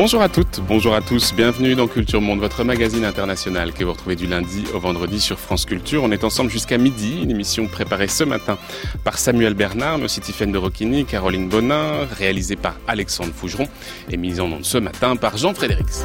Bonjour à toutes, bonjour à tous, bienvenue dans Culture Monde, votre magazine international que vous retrouvez du lundi au vendredi sur France Culture. On est ensemble jusqu'à midi, une émission préparée ce matin par Samuel Bernard, mais aussi Tiffaine de Roquigny, Caroline Bonin, réalisée par Alexandre Fougeron et mise en onde ce matin par Jean Frédérix.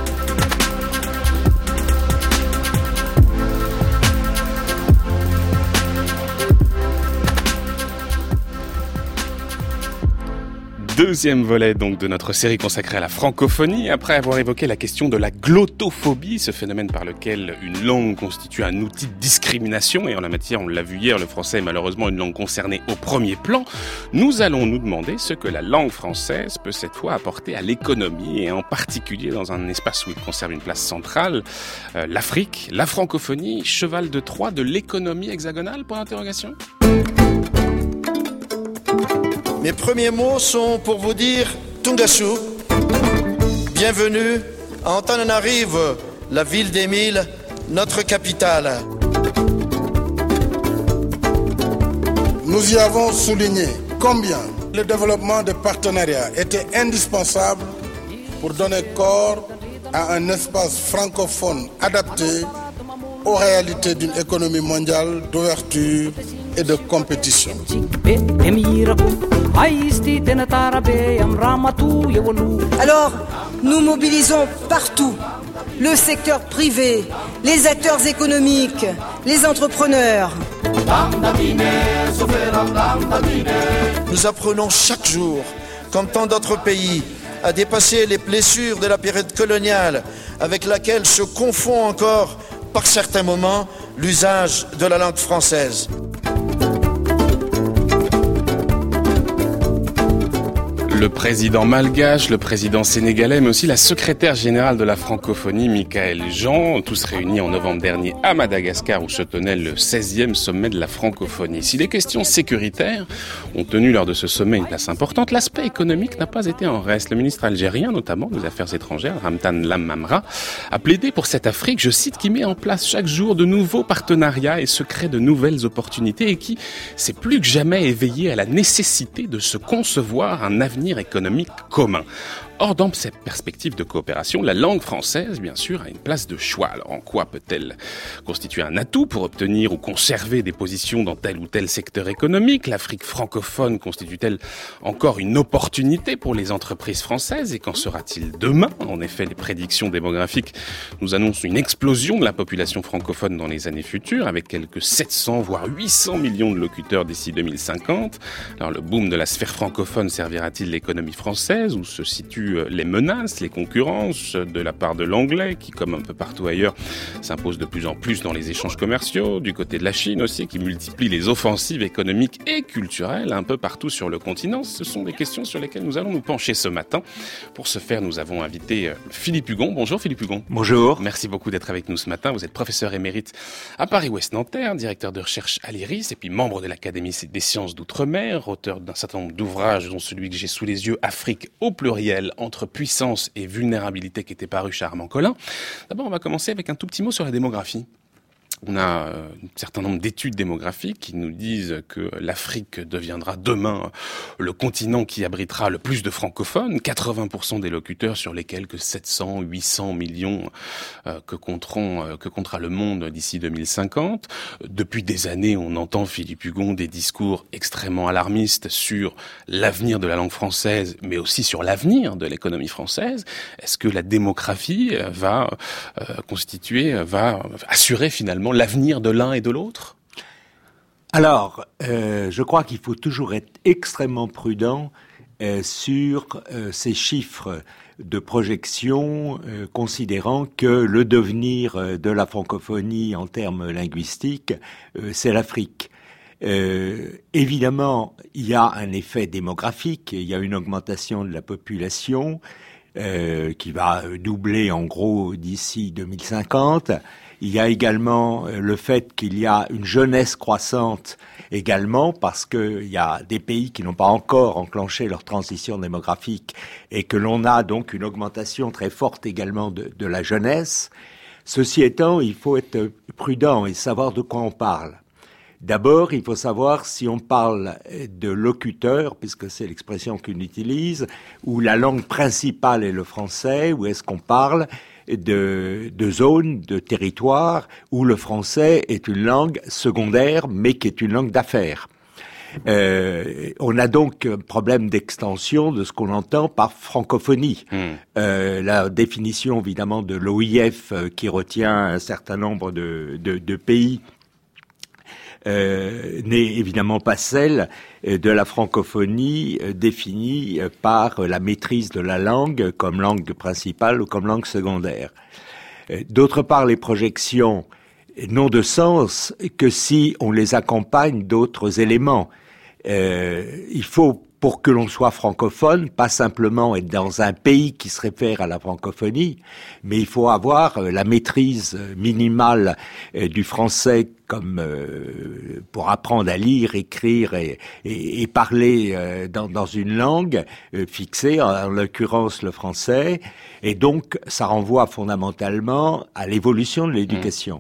Deuxième volet donc de notre série consacrée à la francophonie, après avoir évoqué la question de la glottophobie, ce phénomène par lequel une langue constitue un outil de discrimination, et en la matière, on l'a vu hier, le français est malheureusement une langue concernée au premier plan. Nous allons nous demander ce que la langue française peut cette fois apporter à l'économie, et en particulier dans un espace où il conserve une place centrale, l'Afrique, la francophonie, cheval de Troie de l'économie hexagonale, point d'interrogation. Mes premiers mots sont pour vous dire Tungasu, bienvenue à Antananarive, la ville d'Émile, notre capitale. Nous y avons souligné combien le développement des partenariats était indispensable pour donner corps à un espace francophone adapté aux réalités d'une économie mondiale d'ouverture et de compétition. Alors, nous mobilisons partout le secteur privé, les acteurs économiques, les entrepreneurs. Nous apprenons chaque jour, comme tant d'autres pays, à dépasser les blessures de la période coloniale avec laquelle se confond encore, par certains moments, l'usage de la langue française. Le président malgache, le président sénégalais, mais aussi la secrétaire générale de la francophonie, Michaëlle Jean, tous réunis en novembre dernier à Madagascar où se tenait le 16e sommet de la francophonie. Si les questions sécuritaires ont tenu lors de ce sommet une place importante, l'aspect économique n'a pas été en reste. Le ministre algérien, notamment des Affaires étrangères, Ramtan Lamamra, a plaidé pour cette Afrique, je cite, qui met en place chaque jour de nouveaux partenariats et se crée de nouvelles opportunités et qui s'est plus que jamais éveillé à la nécessité de se concevoir un avenir économique commun. Or, dans cette perspective de coopération, la langue française, bien sûr, a une place de choix. Alors, en quoi peut-elle constituer un atout pour obtenir ou conserver des positions dans tel ou tel secteur économique? L'Afrique francophone constitue-t-elle encore une opportunité pour les entreprises françaises? Et qu'en sera-t-il demain? En effet, les prédictions démographiques nous annoncent une explosion de la population francophone dans les années futures, avec quelques 700 voire 800 millions de locuteurs d'ici 2050. Alors, le boom de la sphère francophone servira-t-il l'économie française? Où se situent les menaces, les concurrences de la part de l'anglais qui, comme un peu partout ailleurs, s'impose de plus en plus dans les échanges commerciaux, du côté de la Chine aussi, qui multiplie les offensives économiques et culturelles un peu partout sur le continent. Ce sont des questions sur lesquelles nous allons nous pencher ce matin. Pour ce faire, nous avons invité Philippe Hugon. Bonjour Philippe Hugon. Bonjour. Merci beaucoup d'être avec nous ce matin. Vous êtes professeur émérite à Paris-Ouest Nanterre, directeur de recherche à l'IRIS et puis membre de l'Académie des sciences d'outre-mer, auteur d'un certain nombre d'ouvrages dont celui que j'ai sous les yeux, Afrique au pluriel, entre puissance et vulnérabilité, qui était paru chez Armand Collin. D'abord, on va commencer avec un tout petit mot sur la démographie. On a un certain nombre d'études démographiques qui nous disent que l'Afrique deviendra demain le continent qui abritera le plus de francophones, 80% des locuteurs sur les quelques 700, 800 millions que comptera le monde d'ici 2050. Depuis des années, on entend, Philippe Hugon, des discours extrêmement alarmistes sur l'avenir de la langue française, mais aussi sur l'avenir de l'économie française. Est-ce que la démographie va assurer finalement l'avenir de l'un et de l'autre? Alors, je crois qu'il faut toujours être extrêmement prudent sur ces chiffres de projection, considérant que le devenir de la francophonie en termes linguistiques, c'est l'Afrique. Évidemment, il y a un effet démographique, il y a une augmentation de la population qui va doubler en gros d'ici 2050. Il y a également le fait qu'il y a une jeunesse croissante également, parce qu'il y a des pays qui n'ont pas encore enclenché leur transition démographique et que l'on a donc une augmentation très forte également de la jeunesse. Ceci étant, il faut être prudent et savoir de quoi on parle. D'abord, il faut savoir si on parle de locuteur, puisque c'est l'expression qu'on utilise, où la langue principale est le français, ou est-ce qu'on parle de zone, de territoire, où le français est une langue secondaire, mais qui est une langue d'affaires. On a donc un problème d'extension de ce qu'on entend par francophonie. La définition, évidemment, de l'OIF, qui retient un certain nombre de pays, n'est évidemment pas celle de la francophonie définie par la maîtrise de la langue comme langue principale ou comme langue secondaire. D'autre part, les projections n'ont de sens que si on les accompagne d'autres éléments. Il faut, pour que l'on soit francophone, pas simplement être dans un pays qui se réfère à la francophonie, mais il faut avoir la maîtrise minimale du français comme pour apprendre à lire, écrire et parler dans une langue fixée, en l'occurrence le français. Et donc, ça renvoie fondamentalement à l'évolution de l'éducation.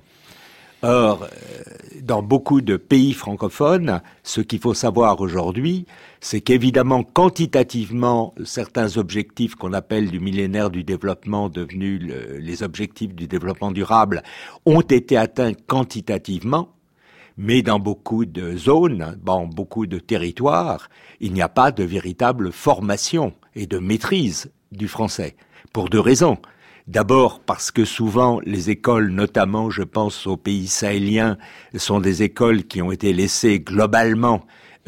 Or, dans beaucoup de pays francophones, ce qu'il faut savoir aujourd'hui, c'est qu'évidemment, quantitativement, certains objectifs qu'on appelle du millénaire du développement, devenus les objectifs du développement durable, ont été atteints quantitativement, mais dans beaucoup de zones, dans beaucoup de territoires, il n'y a pas de véritable formation et de maîtrise du français, pour deux raisons. D'abord parce que souvent les écoles, notamment je pense aux pays sahéliens, sont des écoles qui ont été laissées globalement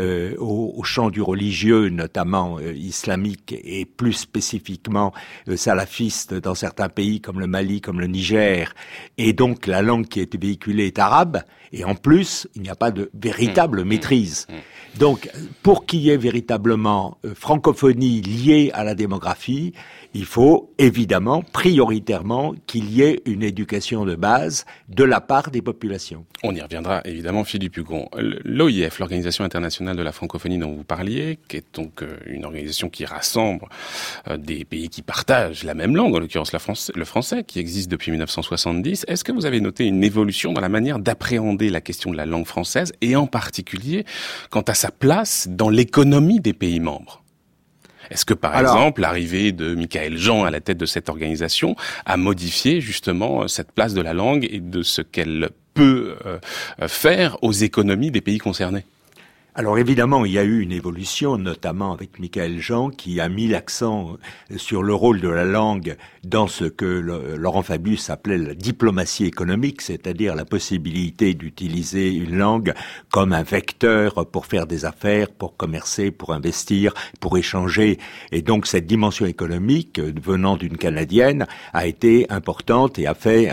au champ du religieux, notamment islamique et plus spécifiquement salafiste dans certains pays comme le Mali, comme le Niger. Et donc la langue qui est véhiculée est arabe et en plus il n'y a pas de véritable maîtrise. Donc pour qu'il y ait véritablement francophonie liée à la démographie, il faut évidemment, prioritairement, qu'il y ait une éducation de base de la part des populations. On y reviendra évidemment, Philippe Hugon. L'OIF, l'Organisation internationale de la francophonie dont vous parliez, qui est donc une organisation qui rassemble des pays qui partagent la même langue, en l'occurrence le français, qui existe depuis 1970. Est-ce que vous avez noté une évolution dans la manière d'appréhender la question de la langue française et en particulier quant à sa place dans l'économie des pays membres ? Est-ce que, par exemple, l'arrivée de Michaël Jean à la tête de cette organisation a modifié justement cette place de la langue et de ce qu'elle peut faire aux économies des pays concernés ? Alors évidemment, il y a eu une évolution, notamment avec Michaël Jean, qui a mis l'accent sur le rôle de la langue dans ce que Laurent Fabius appelait la diplomatie économique, c'est-à-dire la possibilité d'utiliser une langue comme un vecteur pour faire des affaires, pour commercer, pour investir, pour échanger. Et donc cette dimension économique, venant d'une Canadienne, a été importante et a fait,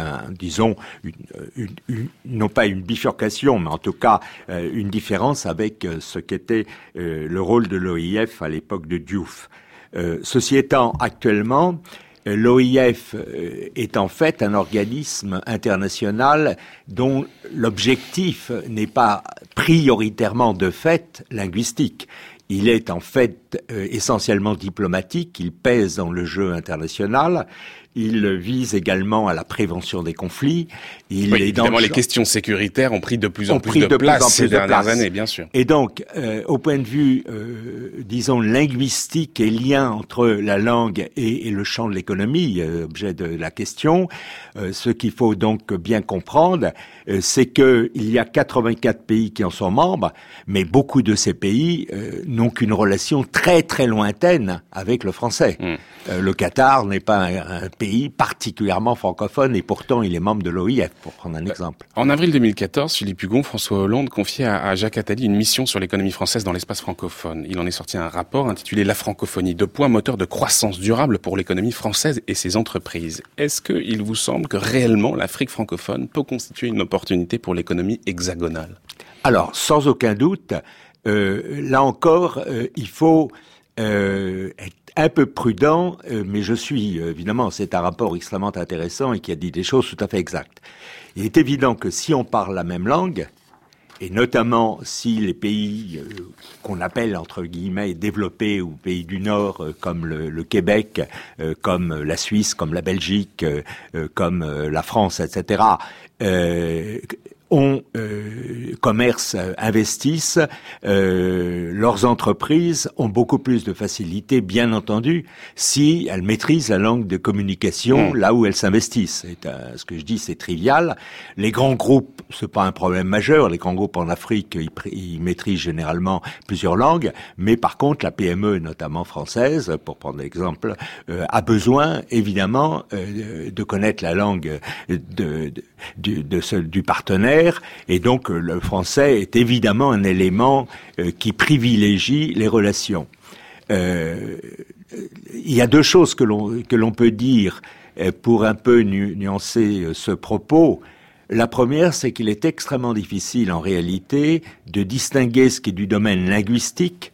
non pas une bifurcation, mais en tout cas une différence avec ce qu'était le rôle de l'OIF à l'époque de Diouf. Ceci étant, actuellement, l'OIF est en fait un organisme international dont l'objectif n'est pas prioritairement de fait linguistique. Il est en fait essentiellement diplomatique, il pèse dans le jeu international. Il vise également à la prévention des conflits. Évidemment, les questions sécuritaires ont pris de plus en plus de place ces dernières années, bien sûr. Et donc, au point de vue, disons, linguistique et lien entre la langue et le champ de l'économie, objet de la question, ce qu'il faut donc bien comprendre, c'est que il y a 84 pays qui en sont membres, mais beaucoup de ces pays n'ont qu'une relation très très lointaine avec le français. Le Qatar n'est pas un pays particulièrement francophone et pourtant il est membre de l'OIF, pour prendre un exemple. En avril 2014, Philippe Hugon, François Hollande confiait à Jacques Attali une mission sur l'économie française dans l'espace francophone. Il en est sorti un rapport intitulé « La francophonie, moteur de croissance durable pour l'économie française et ses entreprises ». Est-ce qu'il vous semble que réellement l'Afrique francophone peut constituer une opportunité pour l'économie hexagonale ? Alors, sans aucun doute, là encore, il faut être un peu prudent, mais je suis, évidemment, c'est un rapport extrêmement intéressant et qui a dit des choses tout à fait exactes. Il est évident que si on parle la même langue, et notamment si les pays qu'on appelle, entre guillemets, développés ou pays du Nord, comme le Québec, comme la Suisse, comme la Belgique, comme la France, etc., commercent, investissent, leurs entreprises ont beaucoup plus de facilité, bien entendu, si elles maîtrisent la langue de communication là où elles s'investissent. Ce que je dis, c'est trivial. Les grands groupes, c'est pas un problème majeur. Les grands groupes en Afrique, ils maîtrisent généralement plusieurs langues, mais par contre, la PME, notamment française, pour prendre l'exemple, a besoin, évidemment, de connaître la langue du partenaire. Et donc, le français est évidemment un élément qui privilégie les relations. Il y a deux choses que l'on peut dire pour un peu nuancer ce propos. La première, c'est qu'il est extrêmement difficile, en réalité, de distinguer ce qui est du domaine linguistique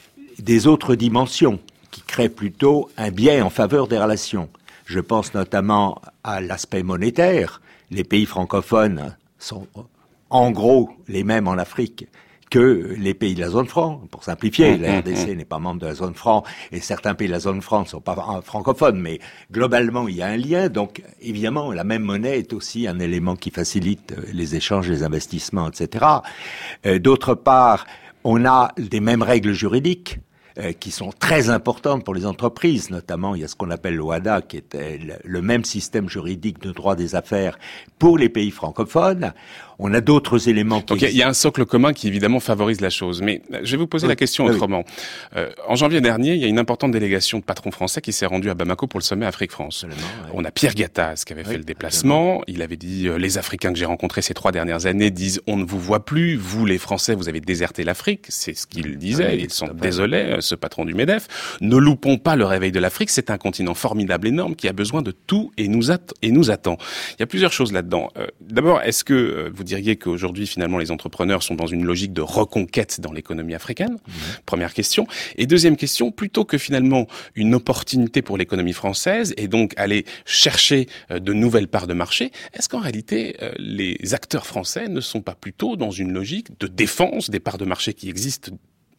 des autres dimensions, qui créent plutôt un biais en faveur des relations. Je pense notamment à l'aspect monétaire. Les pays francophones sont en gros les mêmes en Afrique que les pays de la zone franc. Pour simplifier, la RDC n'est pas membre de la zone franc et certains pays de la zone franc ne sont pas francophones, mais globalement il y a un lien. Donc évidemment la même monnaie est aussi un élément qui facilite les échanges, les investissements, etc. D'autre part, on a des mêmes règles juridiques qui sont très importantes pour les entreprises. Notamment, il y a ce qu'on appelle l'OHADA, qui est le même système juridique de droit des affaires pour les pays francophones. On a d'autres éléments qui... Donc il y a un socle commun qui évidemment favorise la chose. Mais je vais vous poser la question autrement. En janvier dernier, il y a une importante délégation de patrons français qui s'est rendue à Bamako pour le sommet Afrique-France. On a Pierre Gattaz qui avait fait le déplacement. Il avait dit les Africains que j'ai rencontrés ces 3 dernières années disent on ne vous voit plus, vous les Français vous avez déserté l'Afrique. C'est ce qu'il disait. Ils sont désolés, ce patron du MEDEF. Ne loupons pas le réveil de l'Afrique. C'est un continent formidable, énorme qui a besoin de tout et nous attend. Il y a plusieurs choses là-dedans. D'abord, est-ce que vous diriez qu'aujourd'hui, finalement, les entrepreneurs sont dans une logique de reconquête dans l'économie africaine? Première question. Et deuxième question, plutôt que finalement une opportunité pour l'économie française et donc aller chercher de nouvelles parts de marché, est-ce qu'en réalité, les acteurs français ne sont pas plutôt dans une logique de défense des parts de marché qui existent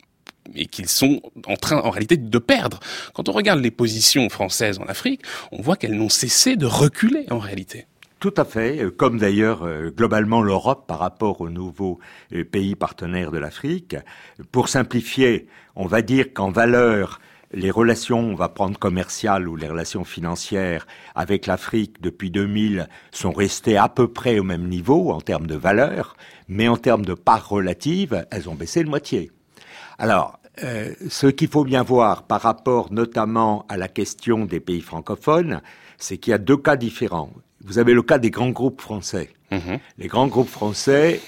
et qu'ils sont en train, en réalité, de perdre? Quand on regarde les positions françaises en Afrique, on voit qu'elles n'ont cessé de reculer, en réalité. Tout à fait, comme d'ailleurs globalement l'Europe par rapport aux nouveaux pays partenaires de l'Afrique. Pour simplifier, on va dire qu'en valeur, les relations, on va prendre commerciales ou les relations financières avec l'Afrique depuis 2000 sont restées à peu près au même niveau en termes de valeur, mais en termes de part relative, elles ont baissé de moitié. Alors, ce qu'il faut bien voir par rapport notamment à la question des pays francophones, c'est qu'il y a 2 cas différents. Vous avez le cas des grands groupes français. Les grands groupes français,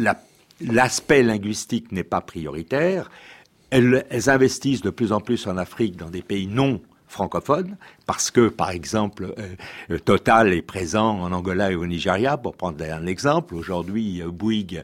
l'aspect linguistique n'est pas prioritaire. Elles investissent de plus en plus en Afrique dans des pays non francophones, parce que, par exemple, Total est présent en Angola et au Nigeria, pour prendre un exemple. Aujourd'hui, Bouygues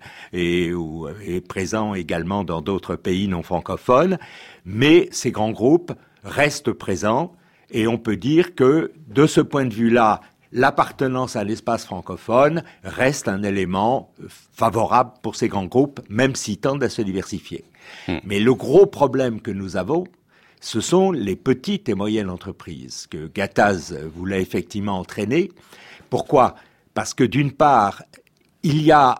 est présent également dans d'autres pays non francophones. Mais ces grands groupes restent présents, et on peut dire que, de ce point de vue-là, l'appartenance à l'espace francophone reste un élément favorable pour ces grands groupes, même s'ils tendent à se diversifier. Mais le gros problème que nous avons, ce sont les petites et moyennes entreprises que Gattaz voulait effectivement entraîner. Pourquoi ? Parce que d'une part, il y a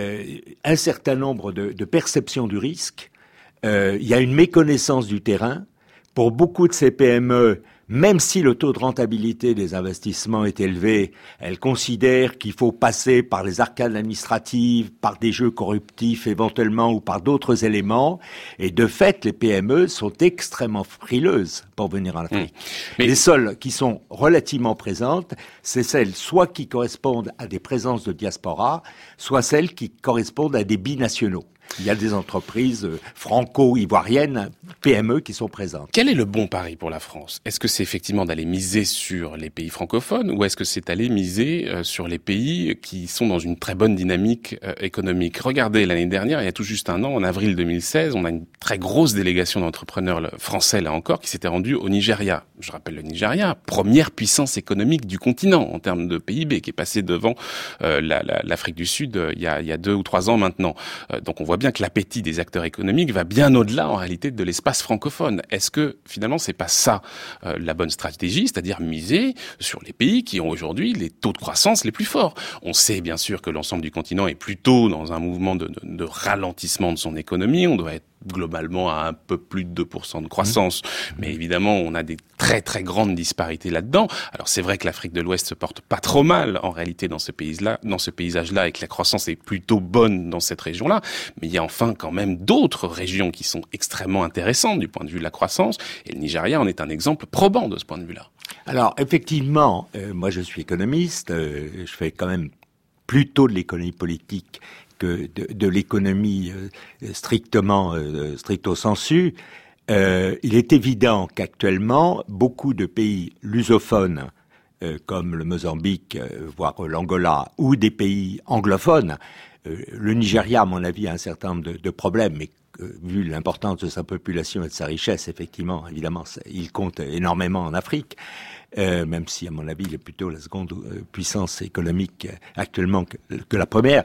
un certain nombre de perceptions du risque, il y a une méconnaissance du terrain. Pour beaucoup de ces PME, même si le taux de rentabilité des investissements est élevé, elles considèrent qu'il faut passer par les arcanes administratives, par des jeux corruptifs éventuellement ou par d'autres éléments. Et de fait, les PME sont extrêmement frileuses pour venir en Afrique. Mais les seules qui sont relativement présentes, c'est celles soit qui correspondent à des présences de diaspora, soit celles qui correspondent à des binationaux. Il y a des entreprises franco-ivoiriennes, PME, qui sont présentes. Quel est le bon pari pour la France ? Est-ce que c'est effectivement d'aller miser sur les pays francophones ou est-ce que c'est d'aller miser sur les pays qui sont dans une très bonne dynamique économique ? Regardez, l'année dernière, il y a tout juste un an, en avril 2016, on a une très grosse délégation d'entrepreneurs français, là encore, qui s'était rendue au Nigeria. Je rappelle le Nigeria, première puissance économique du continent en termes de PIB, qui est passé devant l'Afrique du Sud il y a 2 ou 3 ans maintenant. Donc on voit bien que l'appétit des acteurs économiques va bien au-delà, en réalité, de l'espace francophone. Est-ce que, finalement, c'est pas ça la bonne stratégie, c'est-à-dire miser sur les pays qui ont aujourd'hui les taux de croissance les plus forts? On sait, bien sûr, que l'ensemble du continent est plutôt dans un mouvement de ralentissement de son économie. On doit être globalement à un peu plus de 2% de croissance. Mais évidemment, on a des très très grandes disparités là-dedans. Alors c'est vrai que l'Afrique de l'Ouest se porte pas trop mal en réalité dans ce paysage-là, et que la croissance est plutôt bonne dans cette région-là. Mais il y a enfin quand même d'autres régions qui sont extrêmement intéressantes du point de vue de la croissance. Et le Nigeria en est un exemple probant de ce point de vue-là. Alors effectivement, moi je suis économiste, je fais quand même plutôt de l'économie politique que de l'économie stricto sensu. Il est évident qu'actuellement, beaucoup de pays lusophones, comme le Mozambique, voire l'Angola, ou des pays anglophones, le Nigeria, à mon avis, a un certain nombre de problèmes, mais vu l'importance de sa population et de sa richesse, effectivement, évidemment, il compte énormément en Afrique. Même si, à mon avis, il est plutôt la seconde puissance économique actuellement que la première.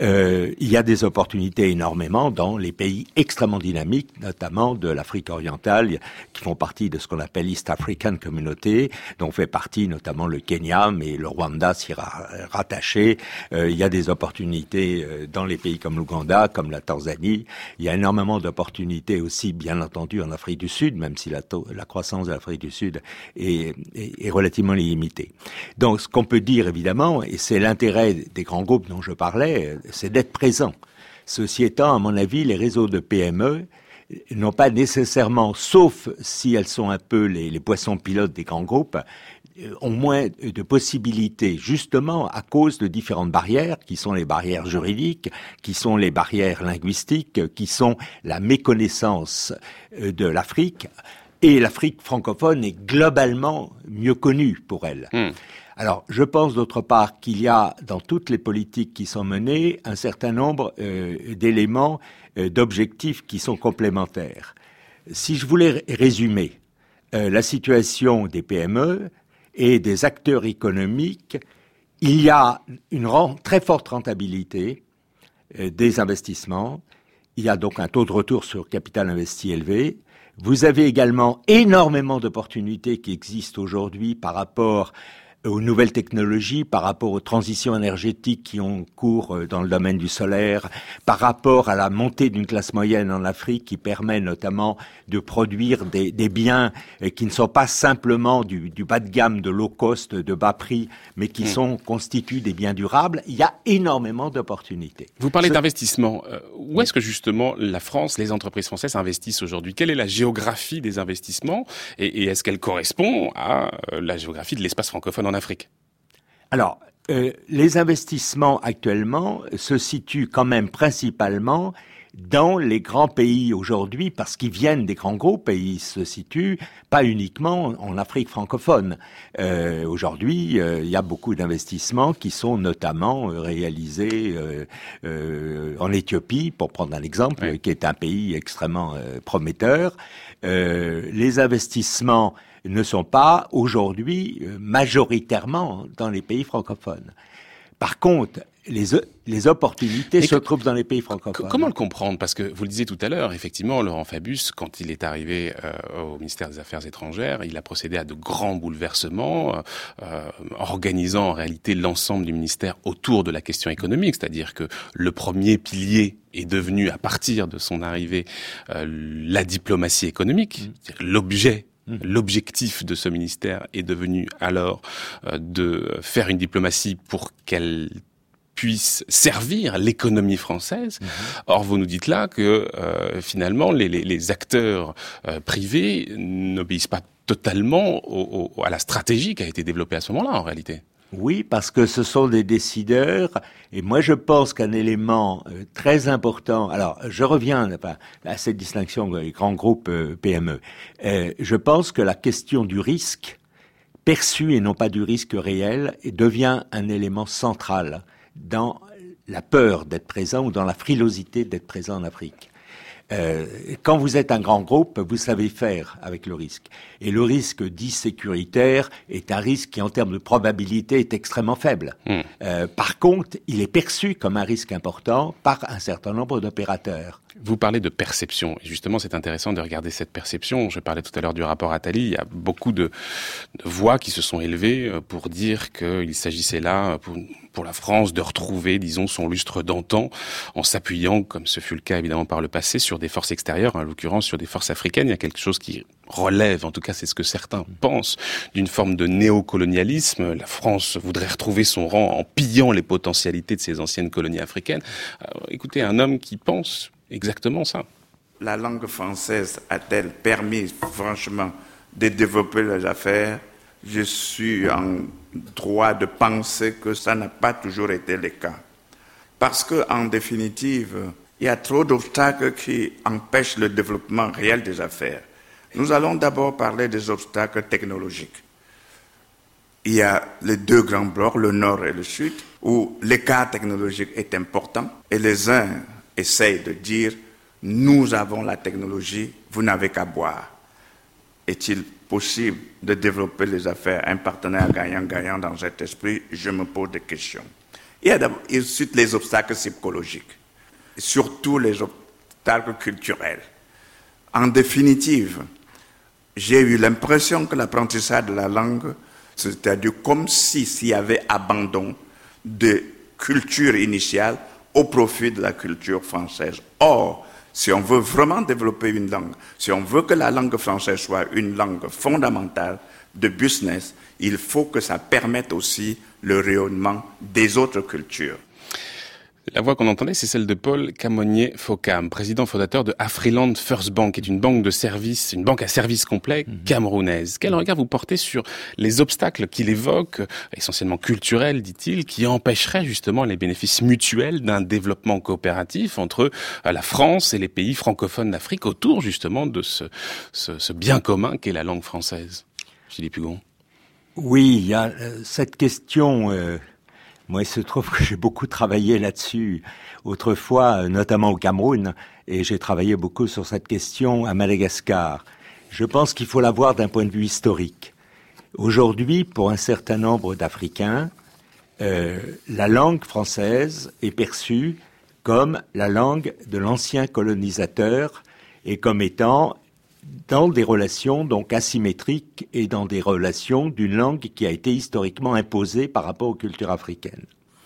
Il y a des opportunités énormément dans les pays extrêmement dynamiques, notamment de l'Afrique orientale, qui font partie de ce qu'on appelle East African Community, dont fait partie notamment le Kenya, mais le Rwanda s'y rattaché. Il y a des opportunités dans les pays comme l'Ouganda, comme la Tanzanie. Il y a énormément d'opportunités aussi, bien entendu, en Afrique du Sud, même si la croissance de l'Afrique du Sud est relativement limité. Donc, ce qu'on peut dire, évidemment, et c'est l'intérêt des grands groupes dont je parlais, c'est d'être présent. Ceci étant, à mon avis, les réseaux de PME n'ont pas nécessairement, sauf si elles sont un peu les poissons pilotes des grands groupes, ont moins de possibilités, justement à cause de différentes barrières, qui sont les barrières juridiques, qui sont les barrières linguistiques, qui sont la méconnaissance de l'Afrique. Et l'Afrique francophone est globalement mieux connue pour elle. Alors, je pense d'autre part qu'il y a dans toutes les politiques qui sont menées un certain nombre d'éléments, d'objectifs qui sont complémentaires. Si je voulais résumer la situation des PME et des acteurs économiques, il y a une très forte rentabilité des investissements. Il y a donc un taux de retour sur capital investi élevé. Vous avez également énormément d'opportunités qui existent aujourd'hui par rapport aux nouvelles technologies, par rapport aux transitions énergétiques qui ont cours dans le domaine du solaire, par rapport à la montée d'une classe moyenne en Afrique qui permet notamment de produire des biens qui ne sont pas simplement du bas de gamme, de low cost, de bas prix, mais qui constituent des biens durables. Il y a énormément d'opportunités. Vous parlez d'investissement. Où est-ce que justement la France, les entreprises françaises investissent aujourd'hui? Quelle est la géographie des investissements et est-ce qu'elle correspond à la géographie de l'espace francophone en Afrique? Alors, les investissements actuellement se situent quand même principalement dans les grands pays aujourd'hui, parce qu'ils viennent des grands groupes et ils se situent pas uniquement en Afrique francophone. Aujourd'hui, il y a beaucoup d'investissements qui sont notamment réalisés en Éthiopie, pour prendre un exemple, qui est un pays extrêmement prometteur. Les investissements ne sont pas aujourd'hui majoritairement dans les pays francophones. Par contre, les opportunités se trouvent dans les pays francophones. Comment le comprendre? Parce que vous le disiez tout à l'heure, effectivement, Laurent Fabius, quand il est arrivé au ministère des Affaires étrangères, il a procédé à de grands bouleversements, organisant en réalité l'ensemble du ministère autour de la question économique, c'est-à-dire que le premier pilier est devenu, à partir de son arrivée, la diplomatie économique, c'est-à-dire l'objectif de ce ministère est devenu alors de faire une diplomatie pour qu'elle puisse servir l'économie française. Or, vous nous dites là que finalement, les acteurs privés n'obéissent pas totalement à la stratégie qui a été développée à ce moment-là, en réalité. Oui, parce que ce sont des décideurs, et moi je pense qu'un élément très important, alors je reviens à cette distinction des grands groupes PME, je pense que la question du risque perçu et non pas du risque réel devient un élément central dans la peur d'être présent ou dans la frilosité d'être présent en Afrique. Quand vous êtes un grand groupe, vous savez faire avec le risque. Et le risque dit sécuritaire est un risque qui, en termes de probabilité, est extrêmement faible. Par contre, il est perçu comme un risque important par un certain nombre d'opérateurs. Vous parlez de perception. Et justement, c'est intéressant de regarder cette perception. Je parlais tout à l'heure du rapport Attali. Il y a beaucoup de voix qui se sont élevées pour dire qu'il s'agissait là, pour la France, de retrouver, disons, son lustre d'antan, en s'appuyant, comme ce fut le cas évidemment par le passé, sur des forces extérieures, en l'occurrence sur des forces africaines. Il y a quelque chose qui relève, en tout cas c'est ce que certains pensent, d'une forme de néocolonialisme. La France voudrait retrouver son rang en pillant les potentialités de ses anciennes colonies africaines. Écoutez, un homme qui pense exactement ça. La langue française a-t-elle permis, franchement, de développer les affaires? Je suis en droit de penser que ça n'a pas toujours été le cas. Parce qu'en définitive, il y a trop d'obstacles qui empêchent le développement réel des affaires. Nous allons d'abord parler des obstacles technologiques. Il y a les deux grands blocs, le Nord et le Sud, où l'écart technologique est important et les uns essayent de dire « nous avons la technologie, vous n'avez qu'à boire ». Est-il possible de développer les affaires, un partenaire gagnant-gagnant dans cet esprit? Je me pose des questions. Il y a d'abord ensuite les obstacles psychologiques, surtout les obstacles culturels. En définitive, j'ai eu l'impression que l'apprentissage de la langue, c'est-à-dire comme s'il y avait abandon de culture initiale au profit de la culture française. Or, si on veut vraiment développer une langue, si on veut que la langue française soit une langue fondamentale de business, il faut que ça permette aussi le rayonnement des autres cultures. La voix qu'on entendait, c'est celle de Paul Kamonier-Fokam, président fondateur de Afriland First Bank, qui est une banque de services, une banque à service complet camerounaise. Quel regard vous portez sur les obstacles qu'il évoque, essentiellement culturels, dit-il, qui empêcheraient justement les bénéfices mutuels d'un développement coopératif entre la France et les pays francophones d'Afrique autour justement de ce bien commun qu'est la langue française? Philippe Hugon. Oui, il y a cette question... Moi, il se trouve que j'ai beaucoup travaillé là-dessus autrefois, notamment au Cameroun, et j'ai travaillé beaucoup sur cette question à Madagascar. Je pense qu'il faut la voir d'un point de vue historique. Aujourd'hui, pour un certain nombre d'Africains, la langue française est perçue comme la langue de l'ancien colonisateur et comme étant dans des relations donc asymétriques et dans des relations d'une langue qui a été historiquement imposée par rapport aux cultures africaines.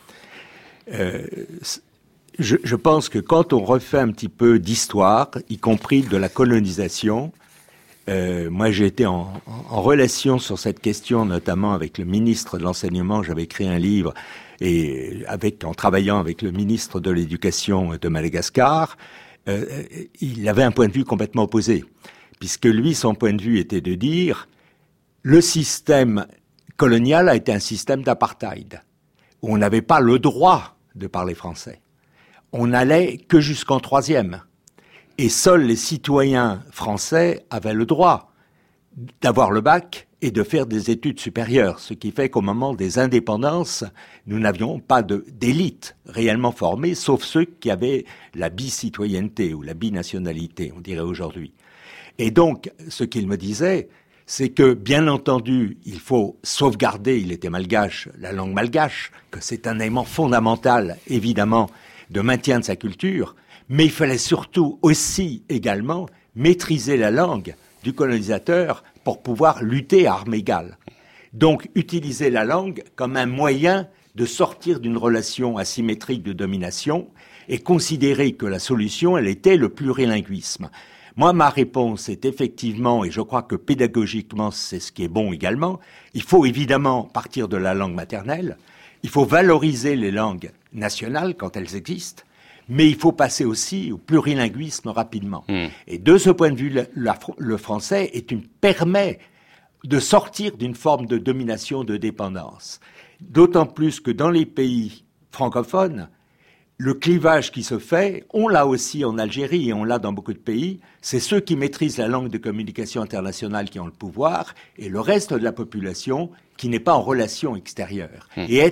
Je pense que quand on refait un petit peu d'histoire, y compris de la colonisation, moi j'ai été en relation sur cette question, notamment avec le ministre de l'Enseignement. J'avais écrit un livre et en travaillant avec le ministre de l'Éducation de Madagascar, il avait un point de vue complètement opposé. Puisque lui, son point de vue était de dire le système colonial a été un système d'apartheid, où on n'avait pas le droit de parler français. On n'allait que jusqu'en 3e. Et seuls les citoyens français avaient le droit d'avoir le bac et de faire des études supérieures, ce qui fait qu'au moment des indépendances, nous n'avions pas d'élite réellement formée, sauf ceux qui avaient la bicitoyenneté ou la binationalité, on dirait aujourd'hui. Et donc, ce qu'il me disait, c'est que, bien entendu, il faut sauvegarder, il était malgache, la langue malgache, que c'est un élément fondamental, évidemment, de maintien de sa culture, mais il fallait surtout aussi, également, maîtriser la langue du colonisateur pour pouvoir lutter à armes égales. Donc, utiliser la langue comme un moyen de sortir d'une relation asymétrique de domination et considérer que la solution, elle était le plurilinguisme. Moi, ma réponse est effectivement, et je crois que pédagogiquement, c'est ce qui est bon également, il faut évidemment partir de la langue maternelle, il faut valoriser les langues nationales quand elles existent, mais il faut passer aussi au plurilinguisme rapidement. Et de ce point de vue, le français permet de sortir d'une forme de domination, de dépendance. D'autant plus que dans les pays francophones, le clivage qui se fait, on l'a aussi en Algérie et on l'a dans beaucoup de pays, c'est ceux qui maîtrisent la langue de communication internationale qui ont le pouvoir et le reste de la population qui n'est pas en relation extérieure. Et être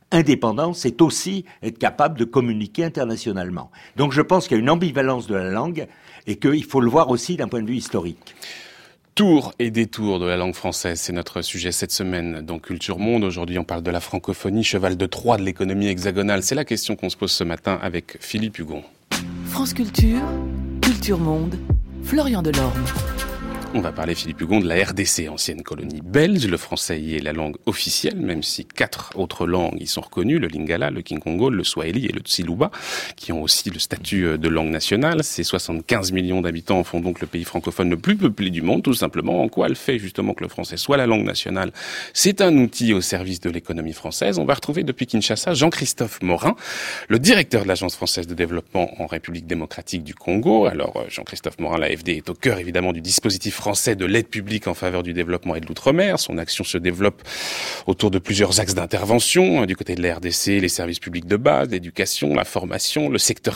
indépendance, c'est aussi être capable de communiquer internationalement. Donc je pense qu'il y a une ambivalence de la langue et qu'il faut le voir aussi d'un point de vue historique. Tours et détours de la langue française, c'est notre sujet cette semaine dans Culture Monde. Aujourd'hui, on parle de la francophonie, cheval de Troie de l'économie hexagonale. C'est la question qu'on se pose ce matin avec Philippe Hugon. France Culture, Culture Monde, Florian Delorme. On va parler, Philippe Hugon, de la RDC, ancienne colonie belge. Le français y est la langue officielle, même si 4 autres langues y sont reconnues, le Lingala, le Kikongo, le Swahili et le Tsiluba, qui ont aussi le statut de langue nationale. Ces 75 millions d'habitants en font donc le pays francophone le plus peuplé du monde, tout simplement. En quoi elle fait justement que le français soit la langue nationale? C'est un outil au service de l'économie française. On va retrouver depuis Kinshasa Jean-Christophe Morin, le directeur de l'Agence française de développement en République démocratique du Congo. Alors, Jean-Christophe Morin, l'AFD, est au cœur évidemment du dispositif français de l'aide publique en faveur du développement et de l'outre-mer. Son action se développe autour de plusieurs axes d'intervention. Du côté de la RDC, les services publics de base, l'éducation, la formation, le secteur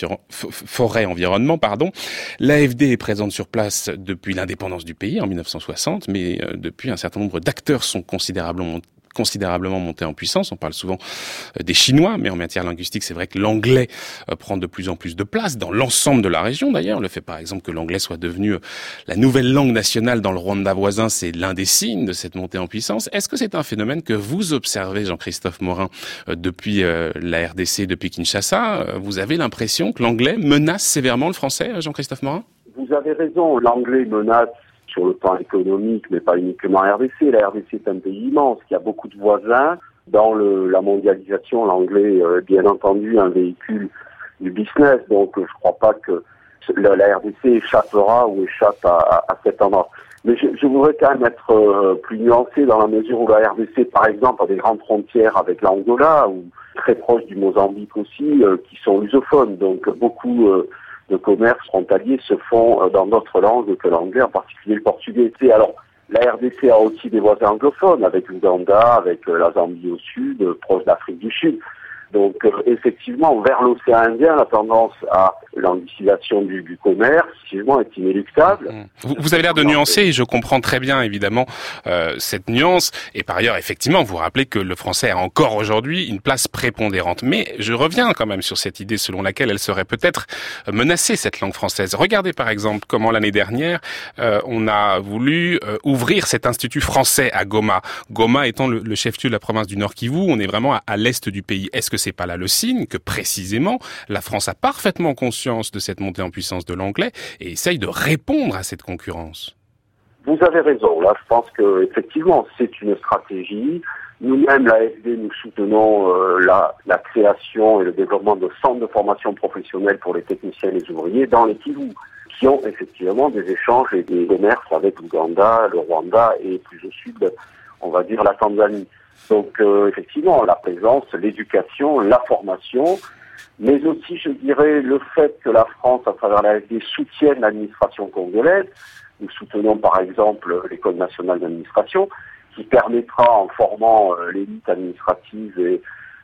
forêt-environnement, L'AFD est présente sur place depuis l'indépendance du pays en 1960, mais depuis un certain nombre d'acteurs sont considérablement monté en puissance. On parle souvent des Chinois, mais en matière linguistique, c'est vrai que l'anglais prend de plus en plus de place dans l'ensemble de la région. D'ailleurs, le fait par exemple que l'anglais soit devenu la nouvelle langue nationale dans le Rwanda voisin, c'est l'un des signes de cette montée en puissance. Est-ce que c'est un phénomène que vous observez, Jean-Christophe Morin, depuis la RDC, depuis Kinshasa? Vous avez l'impression que l'anglais menace sévèrement le français, Jean-Christophe Morin? Vous avez raison, l'anglais menace sur le plan économique, mais pas uniquement la RDC. La RDC est un pays immense, qui a beaucoup de voisins. Dans la mondialisation, l'anglais est bien entendu un véhicule du business, donc je ne crois pas que la RDC échappera ou échappe à cet endroit. Mais je voudrais quand même être plus nuancé dans la mesure où la RDC, par exemple, a des grandes frontières avec l'Angola, ou très proche du Mozambique aussi, qui sont lusophones. Donc beaucoup de commerces frontaliers se font dans d'autres langues que l'anglais, en particulier le portugais. Alors, la RDC a aussi des voisins anglophones, avec l'Ouganda, avec la Zambie au sud, proche d'Afrique du Sud. Donc, effectivement, vers l'océan Indien, la tendance à l'anglicisation du commerce, effectivement, est inéluctable. Vous avez l'air de nuancer, et je comprends très bien, évidemment, cette nuance. Et par ailleurs, effectivement, vous rappelez que le français a encore aujourd'hui une place prépondérante. Mais je reviens quand même sur cette idée selon laquelle elle serait peut-être menacée, cette langue française. Regardez, par exemple, comment l'année dernière, on a voulu ouvrir cet institut français à Goma. Goma étant le chef-lieu de la province du Nord Kivu, on est vraiment à l'est du pays. Est-ce que c'est pas là le signe que, précisément, la France a parfaitement conscience de cette montée en puissance de l'anglais et essaye de répondre à cette concurrence? Vous avez raison. Là, je pense que effectivement, c'est une stratégie. Nous-mêmes, l'AFD, nous soutenons la création et le développement de centres de formation professionnelle pour les techniciens et les ouvriers dans les Kivu, qui ont effectivement des échanges et des commerces avec l'Ouganda, le Rwanda et plus au sud, on va dire la Tanzanie. Donc, effectivement, la présence, l'éducation, la formation, mais aussi, je dirais, le fait que la France, à travers l'AFD, soutienne l'administration congolaise. Nous soutenons, par exemple, l'École nationale d'administration, qui permettra, en formant l'élite administrative et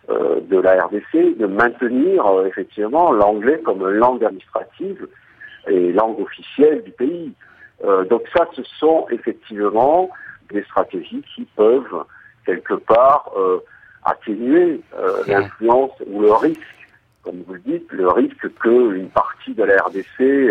de la RDC, de maintenir, effectivement, l'anglais comme langue administrative et langue officielle du pays. Donc ça, ce sont effectivement des stratégies qui peuvent quelque part atténuer l'influence ou le risque, comme vous le dites, le risque qu'une partie de la RDC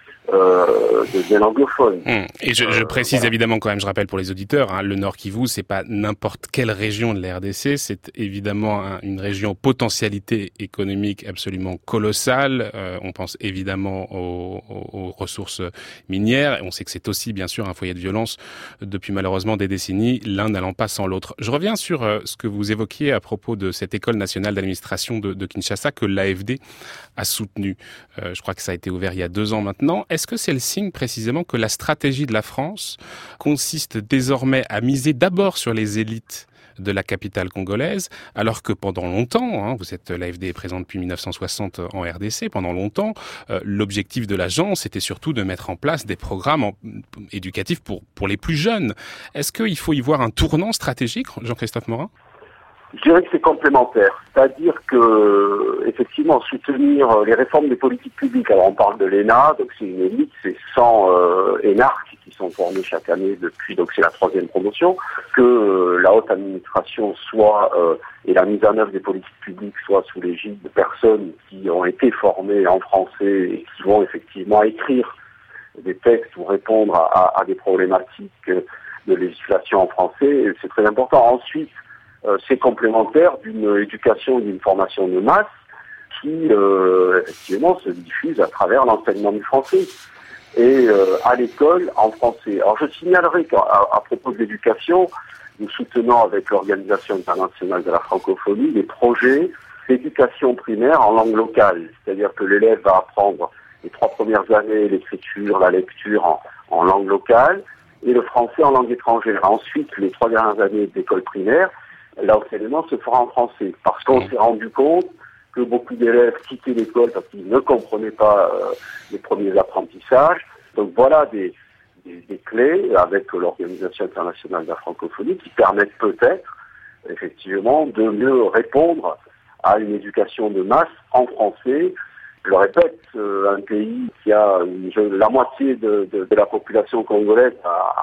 devienne anglophone. Et je précise évidemment quand même, je rappelle pour les auditeurs, le Nord Kivu, c'est pas n'importe quelle région de la RDC, c'est évidemment une région potentialité économique absolument colossale. On pense évidemment aux ressources minières, et on sait que c'est aussi bien sûr un foyer de violence depuis malheureusement des décennies, l'un n'allant pas sans l'autre. Je reviens sur ce que vous évoquiez à propos de cette école nationale d'administration de Kinshasa que l'AFD a soutenue. Je crois que ça a été ouvert il y a 2 ans maintenant. Est-ce que c'est le signe précisément que la stratégie de la France consiste désormais à miser d'abord sur les élites de la capitale congolaise, alors que pendant longtemps, l'AFD est présente depuis 1960 en RDC, pendant longtemps, l'objectif de l'agence était surtout de mettre en place des programmes éducatifs pour les plus jeunes. Est-ce qu'il faut y voir un tournant stratégique, Jean-Christophe Morin ? Je dirais que c'est complémentaire. C'est-à-dire que, effectivement, soutenir les réformes des politiques publiques. Alors, on parle de l'ENA, donc c'est une élite, c'est 100 énarques qui sont formés chaque année depuis, donc c'est la 3e promotion, que la haute administration soit et la mise en œuvre des politiques publiques soit sous l'égide de personnes qui ont été formées en français et qui vont effectivement écrire des textes ou répondre à des problématiques de législation en français, c'est très important. Ensuite, c'est complémentaire d'une éducation et d'une formation de masse qui, effectivement, se diffuse à travers l'enseignement du français et à l'école en français. Alors, je signalerai qu'à propos de l'éducation, nous soutenons avec l'Organisation internationale de la francophonie des projets d'éducation primaire en langue locale, c'est-à-dire que l'élève va apprendre les 3 premières années l'écriture, la lecture en langue locale et le français en langue étrangère. Ensuite, les 3 dernières années d'école primaire, l'enseignement se fera en français parce qu'on s'est rendu compte que beaucoup d'élèves quittaient l'école parce qu'ils ne comprenaient pas les premiers apprentissages. Donc voilà des clés avec l'Organisation internationale de la francophonie qui permettent peut-être effectivement de mieux répondre à une éducation de masse en français. Je le répète, un pays qui a la moitié de la population congolaise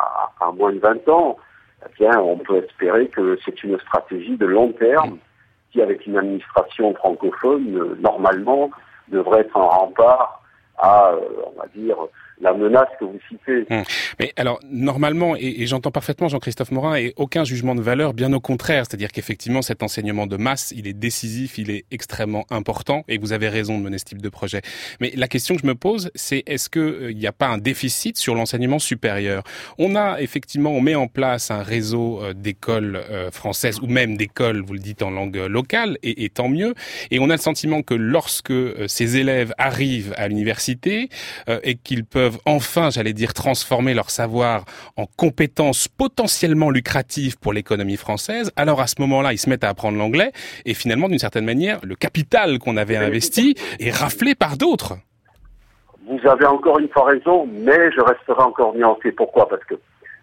à moins de 20 ans, eh bien, on peut espérer que c'est une stratégie de long terme qui, avec une administration francophone, normalement, devrait être un rempart à, on va dire, la menace que vous citez. Mais alors, normalement, et j'entends parfaitement Jean-Christophe Morin, et aucun jugement de valeur, bien au contraire, c'est-à-dire qu'effectivement, cet enseignement de masse, il est décisif, il est extrêmement important, et vous avez raison de mener ce type de projet. Mais la question que je me pose, c'est est-ce qu'il n'y a pas un déficit sur l'enseignement supérieur ? On met en place un réseau d'écoles françaises, ou même d'écoles, vous le dites, en langue locale, et tant mieux, et on a le sentiment que lorsque ces élèves arrivent à l'université, et qu'ils peuvent enfin, j'allais dire, transformer leur savoir en compétences potentiellement lucratives pour l'économie française, alors à ce moment-là, ils se mettent à apprendre l'anglais et finalement, d'une certaine manière, le capital qu'on avait investi est raflé par d'autres. Vous avez encore une fois raison, mais je resterai encore nuancé. Pourquoi ? Parce que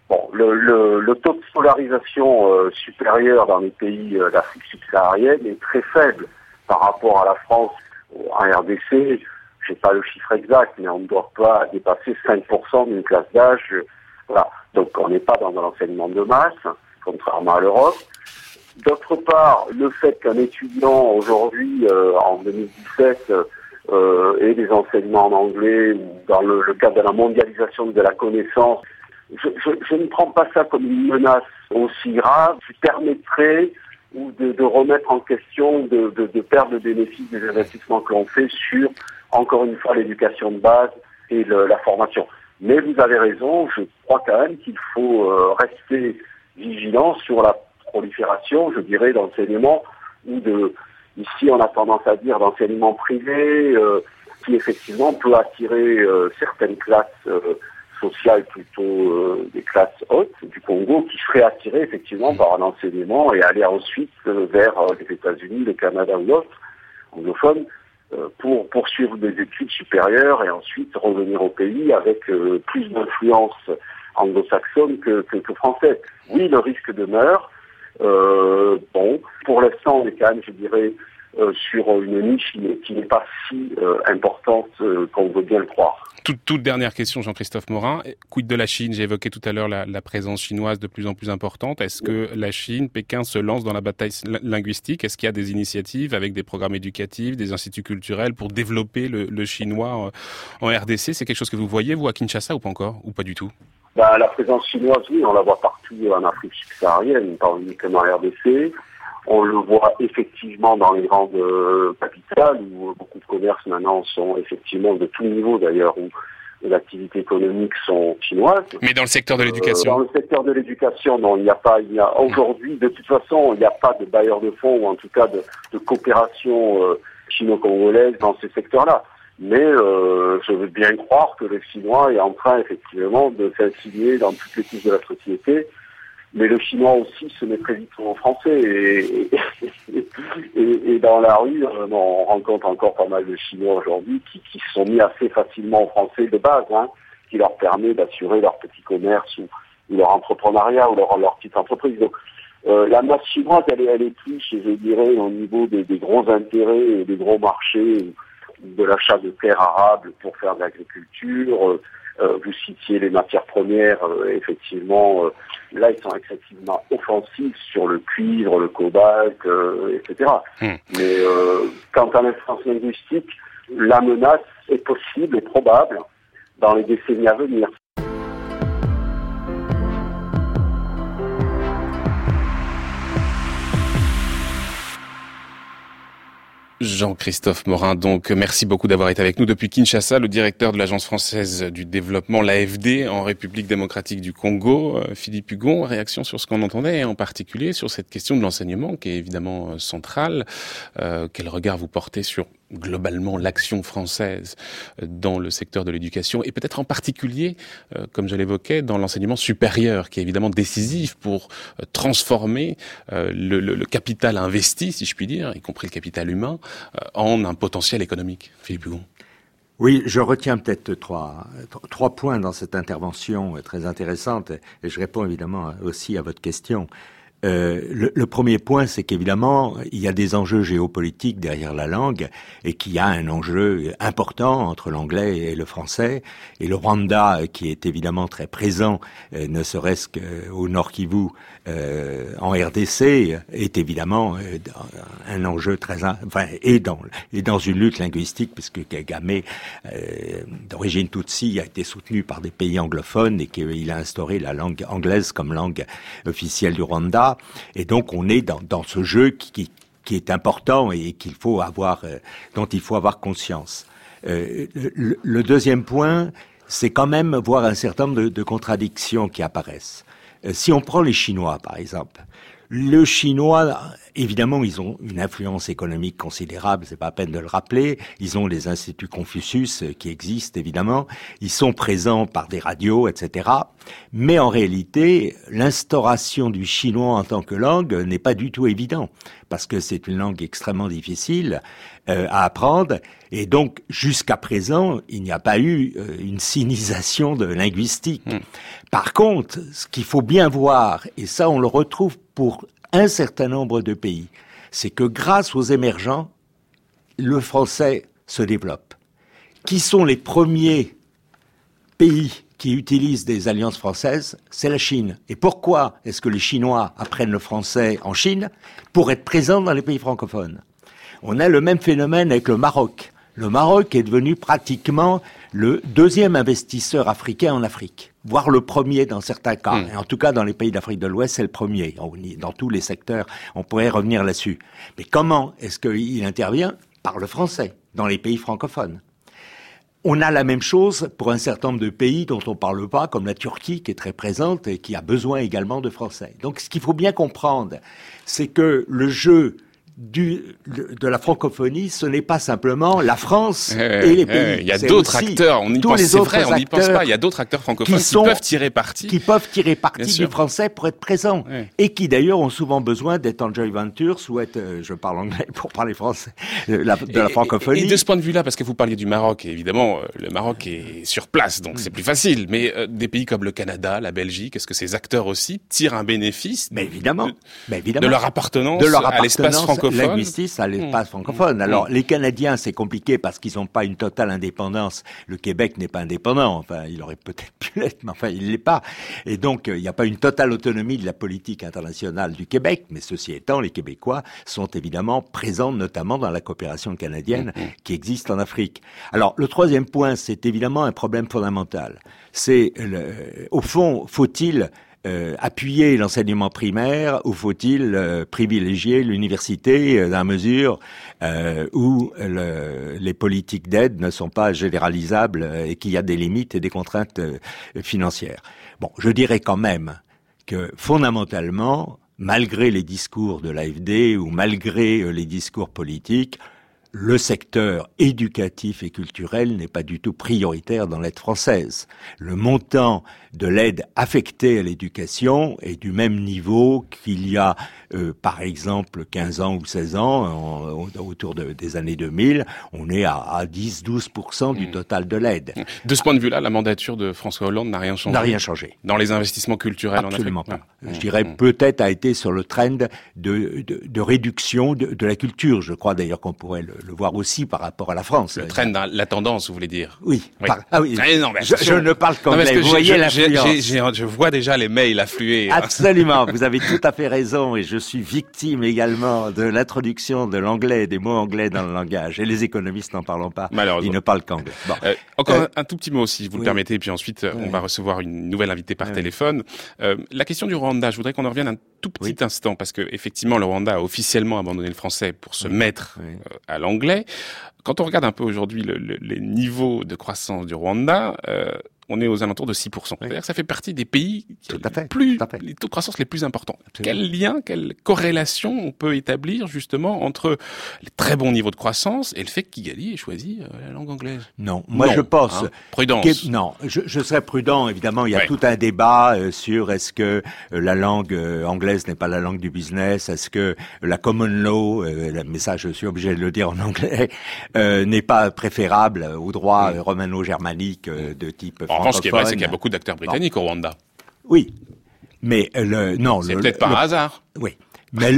le taux de scolarisation supérieur dans les pays d'Afrique subsaharienne est très faible par rapport à la France. En RDC, je n'ai pas le chiffre exact, mais on ne doit pas dépasser 5% d'une classe d'âge. Voilà. Donc on n'est pas dans l'enseignement de masse, contrairement à l'Europe. D'autre part, le fait qu'un étudiant aujourd'hui, en 2017, ait des enseignements en anglais, ou dans le cadre de la mondialisation de la connaissance, je ne prends pas ça comme une menace aussi grave qui permettrait ou de remettre en question, de perdre le bénéfice des investissements que l'on fait sur, encore une fois, l'éducation de base et la formation. Mais vous avez raison, je crois quand même qu'il faut rester vigilant sur la prolifération, je dirais, d'enseignement ou ici on a tendance à dire d'enseignement privé, qui effectivement peut attirer certaines classes sociales, plutôt des classes hautes du Congo, qui seraient attirées effectivement par un enseignement et aller ensuite vers les États-Unis, le Canada ou d'autres anglophones, pour poursuivre des études supérieures et ensuite revenir au pays avec plus d'influence anglo-saxonne que française. Oui, le risque demeure. Pour l'instant, on est quand même, je dirais, sur une niche qui n'est pas si importante qu'on veut bien le croire. Toute dernière question, Jean-Christophe Morin. Quid de la Chine ? J'ai évoqué tout à l'heure la présence chinoise de plus en plus importante. Est-ce que la Chine, Pékin, se lance dans la bataille linguistique ? Est-ce qu'il y a des initiatives avec des programmes éducatifs, des instituts culturels pour développer le chinois en RDC ? C'est quelque chose que vous voyez, vous, à Kinshasa, ou pas encore ? Ou pas du tout ? La présence chinoise, oui, on la voit partout en Afrique subsaharienne, pas uniquement en RDC. On le voit effectivement dans les grandes capitales où beaucoup de commerces maintenant sont effectivement de tout niveau d'ailleurs, où les activités économiques sont chinoises. Mais dans le secteur de l'éducation Dans le secteur de l'éducation, non, il n'y a aujourd'hui, de toute façon, il n'y a pas de bailleurs de fonds ou en tout cas de coopération chino-congolaise dans ces secteurs-là. Mais je veux bien croire que le chinois est en train effectivement de s'insinuer dans toutes les couches de la société. Mais le chinois aussi se met très vite en français et dans la rue, on rencontre encore pas mal de Chinois aujourd'hui qui se sont mis assez facilement en français de base, qui leur permet d'assurer leur petit commerce ou leur entrepreneuriat ou leur petite entreprise. Donc, la masse chinoise, elle est plus, je dirais, au niveau des gros intérêts et des gros marchés, de l'achat de terres arables pour faire de l'agriculture. Vous citiez les matières premières, effectivement, là ils sont excessivement offensifs sur le cuivre, le cobalt, etc. Mais quant à l'influence linguistique, la menace est possible et probable dans les décennies à venir. Jean-Christophe Morin, donc merci beaucoup d'avoir été avec nous depuis Kinshasa, le directeur de l'Agence française du développement, l'AFD, en République démocratique du Congo. Philippe Hugon, réaction sur ce qu'on entendait, et en particulier sur cette question de l'enseignement qui est évidemment centrale. Quel regard vous portez sur globalement l'action française dans le secteur de l'éducation et peut-être en particulier, comme je l'évoquais, dans l'enseignement supérieur qui est évidemment décisif pour transformer le capital investi, si je puis dire, y compris le capital humain, en un potentiel économique. Philippe Hugon. Oui, je retiens peut-être trois points dans cette intervention très intéressante et je réponds évidemment aussi à votre question. Le premier point, c'est qu'évidemment, il y a des enjeux géopolitiques derrière la langue et qu'il y a un enjeu important entre l'anglais et le français. Et le Rwanda, qui est évidemment très présent, ne serait-ce qu'au Nord Kivu, en RDC, est évidemment un enjeu est dans une lutte linguistique, puisque Kagame, d'origine Tutsi, a été soutenu par des pays anglophones et qu'il a instauré la langue anglaise comme langue officielle du Rwanda. Et donc on est dans ce jeu qui est important et dont il faut avoir conscience. Le deuxième point, c'est quand même voir un certain nombre de contradictions qui apparaissent. Si on prend les Chinois, par exemple, le Chinois, évidemment, ils ont une influence économique considérable, c'est pas la peine de le rappeler. Ils ont les instituts Confucius qui existent, évidemment. Ils sont présents par des radios, etc. Mais en réalité, l'instauration du chinois en tant que langue n'est pas du tout évident, parce que c'est une langue extrêmement difficile à apprendre. Et donc, jusqu'à présent, il n'y a pas eu une sinisation de linguistique. Par contre, ce qu'il faut bien voir, et ça on le retrouve pour un certain nombre de pays, c'est que grâce aux émergents, le français se développe. Qui sont les premiers pays qui utilisent des alliances françaises? C'est la Chine. Et pourquoi est-ce que les Chinois apprennent le français en Chine? Pour être présents dans les pays francophones. On a le même phénomène avec le Maroc. Le Maroc est devenu pratiquement le deuxième investisseur africain en Afrique, voire le premier dans certains cas. Et en tout cas, dans les pays d'Afrique de l'Ouest, c'est le premier. Dans tous les secteurs, on pourrait revenir là-dessus. Mais comment est-ce qu'il intervient? Par le français, dans les pays francophones. On a la même chose pour un certain nombre de pays dont on ne parle pas, comme la Turquie, qui est très présente et qui a besoin également de français. Donc, ce qu'il faut bien comprendre, c'est que le jeu de la francophonie, ce n'est pas simplement la France et les pays. Il y a d'autres acteurs, on y pense, c'est vrai, on n'y pense pas. Il y a d'autres acteurs francophones qui peuvent tirer parti. Qui peuvent tirer parti du français pour être présents. Et qui d'ailleurs ont souvent besoin d'être en joint ventures ou être, je parle anglais pour parler français, de la francophonie. Et de ce point de vue-là, parce que vous parliez du Maroc, et évidemment, le Maroc est sur place, donc c'est plus facile. Mais des pays comme le Canada, la Belgique, est-ce que ces acteurs aussi tirent un bénéfice de leur appartenance à l'espace francophone? Linguistique à l'espace francophone. Alors, les Canadiens, c'est compliqué parce qu'ils n'ont pas une totale indépendance. Le Québec n'est pas indépendant. Enfin, il aurait peut-être pu l'être, mais enfin, il l'est pas. Et donc, il n'y a pas une totale autonomie de la politique internationale du Québec. Mais ceci étant, les Québécois sont évidemment présents, notamment dans la coopération canadienne qui existe en Afrique. Alors, le troisième point, c'est évidemment un problème fondamental. C'est, au fond, faut-il appuyer l'enseignement primaire ou faut-il privilégier l'université dans la mesure où les politiques d'aide ne sont pas généralisables et qu'il y a des limites et des contraintes financières? Bon, je dirais quand même que fondamentalement, malgré les discours de l'AFD ou malgré les discours politiques, le secteur éducatif et culturel n'est pas du tout prioritaire dans l'aide française. Le montant de l'aide affectée à l'éducation est du même niveau qu'il y a par exemple 15 ans ou 16 ans, autour des années 2000, on est à 10-12% du total de l'aide. De ce point de vue-là, la mandature de François Hollande n'a rien changé. N'a rien changé. Dans les investissements culturels Absolument en Afrique. pas. Je dirais peut-être a été sur le trend de réduction de la culture. Je crois d'ailleurs qu'on pourrait le voir aussi par rapport à la France. Le trend, la tendance, vous voulez dire? Oui. Oui. Oui. Non, Je ne parle qu'anglais. Vous voyez l'affluence. Je vois déjà les mails affluer. Absolument. Vous avez tout à fait raison et je suis victime également de l'introduction de l'anglais, des mots anglais dans le langage. Et les économistes n'en parlent pas. Ils ne parlent qu'anglais. Bon. Encore un tout petit mot, si vous le permettez, puis ensuite on va recevoir une nouvelle invitée par téléphone. La question du Rwanda, je voudrais qu'on en revienne un tout petit instant, parce que effectivement le Rwanda a officiellement abandonné le français pour se mettre à l'anglais. Quand on regarde un peu aujourd'hui les niveaux de croissance du Rwanda, on est aux alentours de 6%. C'est-à-dire que ça fait partie des pays qui ont les taux de croissance les plus importants. Absolument. Quel lien, quelle corrélation on peut établir justement entre les très bons niveaux de croissance et le fait que Kigali ait choisi la langue anglaise? Non, moi je pense... Prudence. Non, je serais prudent, évidemment. Il y a tout un débat sur est-ce que la langue anglaise n'est pas la langue du business, est-ce que la common law, mais ça je suis obligé de le dire en anglais, n'est pas préférable au droit romano-germanique de type En France, ce qui est vrai, c'est qu'il y a beaucoup d'acteurs britanniques au Rwanda. Oui, mais c'est peut-être par hasard. Oui, mais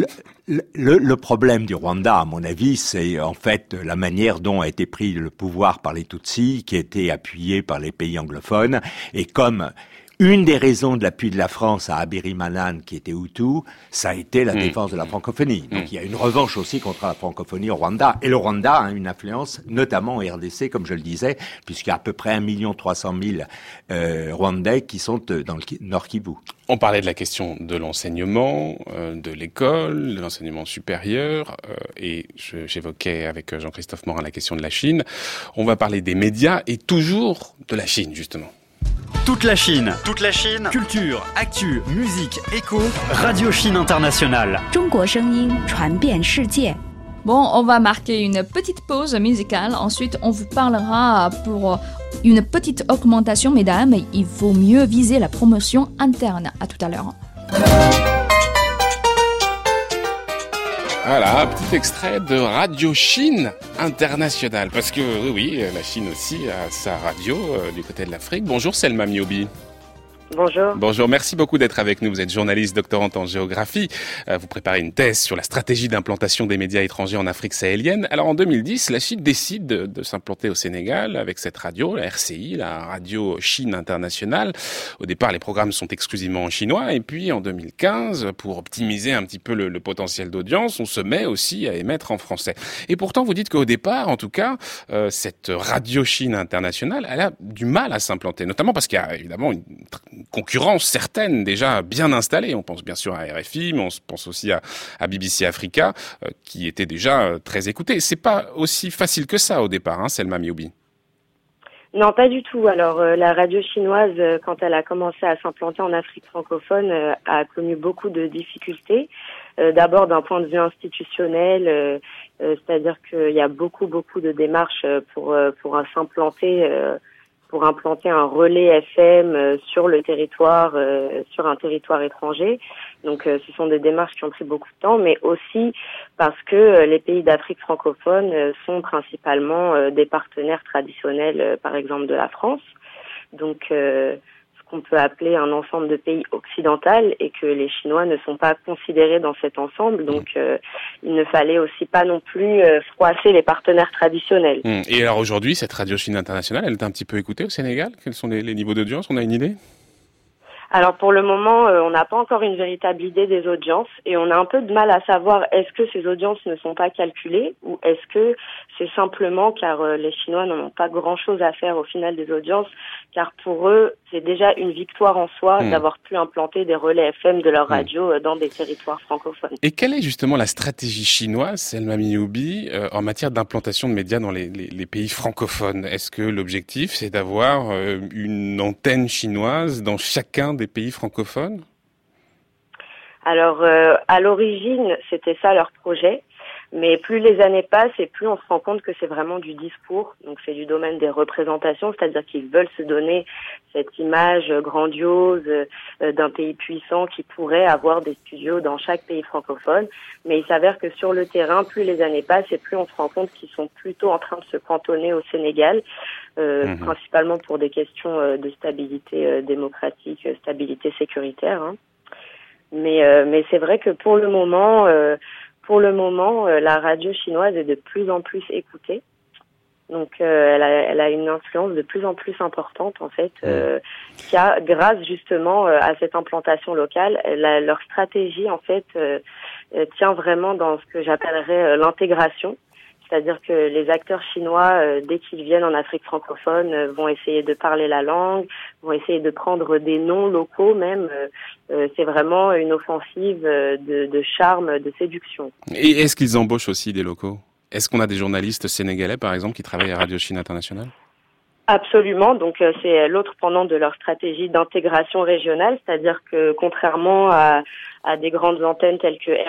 le problème du Rwanda, à mon avis, c'est en fait la manière dont a été pris le pouvoir par les Tutsis, qui était appuyé par les pays anglophones, et comme une des raisons de l'appui de la France à Habyarimana, qui était Hutu, ça a été la défense de la francophonie. Donc il y a une revanche aussi contre la francophonie au Rwanda. Et le Rwanda a une influence, notamment au RDC, comme je le disais, puisqu'il y a à peu près 1 300 000 Rwandais qui sont dans le Nord Kivu. On parlait de la question de l'enseignement, de l'école, de l'enseignement supérieur, et j'évoquais avec Jean-Christophe Morin la question de la Chine. On va parler des médias et toujours de la Chine, justement. Toute la Chine, culture, actu, musique, écho, Radio Chine Internationale. Bon, on va marquer une petite pause musicale. Ensuite, on vous parlera pour une petite augmentation, mesdames. Il faut mieux viser la promotion interne. À tout à l'heure. Voilà, un petit extrait de Radio Chine Internationale. Parce que, oui, la Chine aussi a sa radio du côté de l'Afrique. Bonjour Selma Miobi. Bonjour. Bonjour, merci beaucoup d'être avec nous. Vous êtes journaliste, doctorante en géographie. Vous préparez une thèse sur la stratégie d'implantation des médias étrangers en Afrique sahélienne. Alors en 2010, la Chine décide de s'implanter au Sénégal avec cette radio, la RCI, la Radio Chine Internationale. Au départ, les programmes sont exclusivement en chinois. Et puis en 2015, pour optimiser un petit peu le potentiel d'audience, on se met aussi à émettre en français. Et pourtant, vous dites qu'au départ, en tout cas, cette Radio Chine Internationale, elle a du mal à s'implanter, notamment parce qu'il y a évidemment une concurrence certaine déjà bien installée. On pense bien sûr à RFI, mais on pense aussi à BBC Africa, qui était déjà très écouté. C'est pas aussi facile que ça au départ, hein, Selma Miobi. Non, pas du tout. Alors, la radio chinoise, quand elle a commencé à s'implanter en Afrique francophone, a connu beaucoup de difficultés. D'abord, d'un point de vue institutionnel, c'est-à-dire qu'il y a beaucoup de démarches pour s'implanter, pour implanter un relais FM sur le territoire, sur un territoire étranger. Donc, ce sont des démarches qui ont pris beaucoup de temps, mais aussi parce que les pays d'Afrique francophone sont principalement des partenaires traditionnels, par exemple de la France. Donc, ce qu'on peut appeler un ensemble de pays occidental, et que les Chinois ne sont pas considérés dans cet ensemble. Donc, il ne fallait aussi pas non plus froisser les partenaires traditionnels. Et alors aujourd'hui, cette Radio Chine Internationale, elle est un petit peu écoutée au Sénégal? Quels sont les niveaux d'audience? On a une idée? Alors pour le moment, on n'a pas encore une véritable idée des audiences, et on a un peu de mal à savoir est-ce que ces audiences ne sont pas calculées, ou est-ce que c'est simplement car les Chinois n'en ont pas grand-chose à faire au final des audiences, car pour eux, c'est déjà une victoire en soi d'avoir pu implanter des relais FM de leur radio dans des territoires francophones. Et quelle est justement la stratégie chinoise, Selma Miobi, en matière d'implantation de médias dans les pays francophones? Est-ce que l'objectif, c'est d'avoir une antenne chinoise dans chacun des pays francophones? Alors, à l'origine, c'était ça leur projet. Mais plus les années passent et plus on se rend compte que c'est vraiment du discours. Donc c'est du domaine des représentations, c'est-à-dire qu'ils veulent se donner cette image grandiose d'un pays puissant qui pourrait avoir des studios dans chaque pays francophone. Mais il s'avère que sur le terrain, plus les années passent et plus on se rend compte qu'ils sont plutôt en train de se cantonner au Sénégal, principalement pour des questions de stabilité démocratique, stabilité sécuritaire. Hein. Mais c'est vrai que pour le moment, la radio chinoise est de plus en plus écoutée. Donc, elle a une influence de plus en plus importante, en fait, grâce justement à cette implantation locale. Leur stratégie, en fait, tient vraiment dans ce que j'appellerais l'intégration. C'est-à-dire que les acteurs chinois, dès qu'ils viennent en Afrique francophone, vont essayer de parler la langue, vont essayer de prendre des noms locaux même. C'est vraiment une offensive de charme, de séduction. Et est-ce qu'ils embauchent aussi des locaux ? Est-ce qu'on a des journalistes sénégalais, par exemple, qui travaillent à Radio Chine International ? Absolument. Donc, c'est l'autre pendant de leur stratégie d'intégration régionale. C'est-à-dire que contrairement à des grandes antennes telles que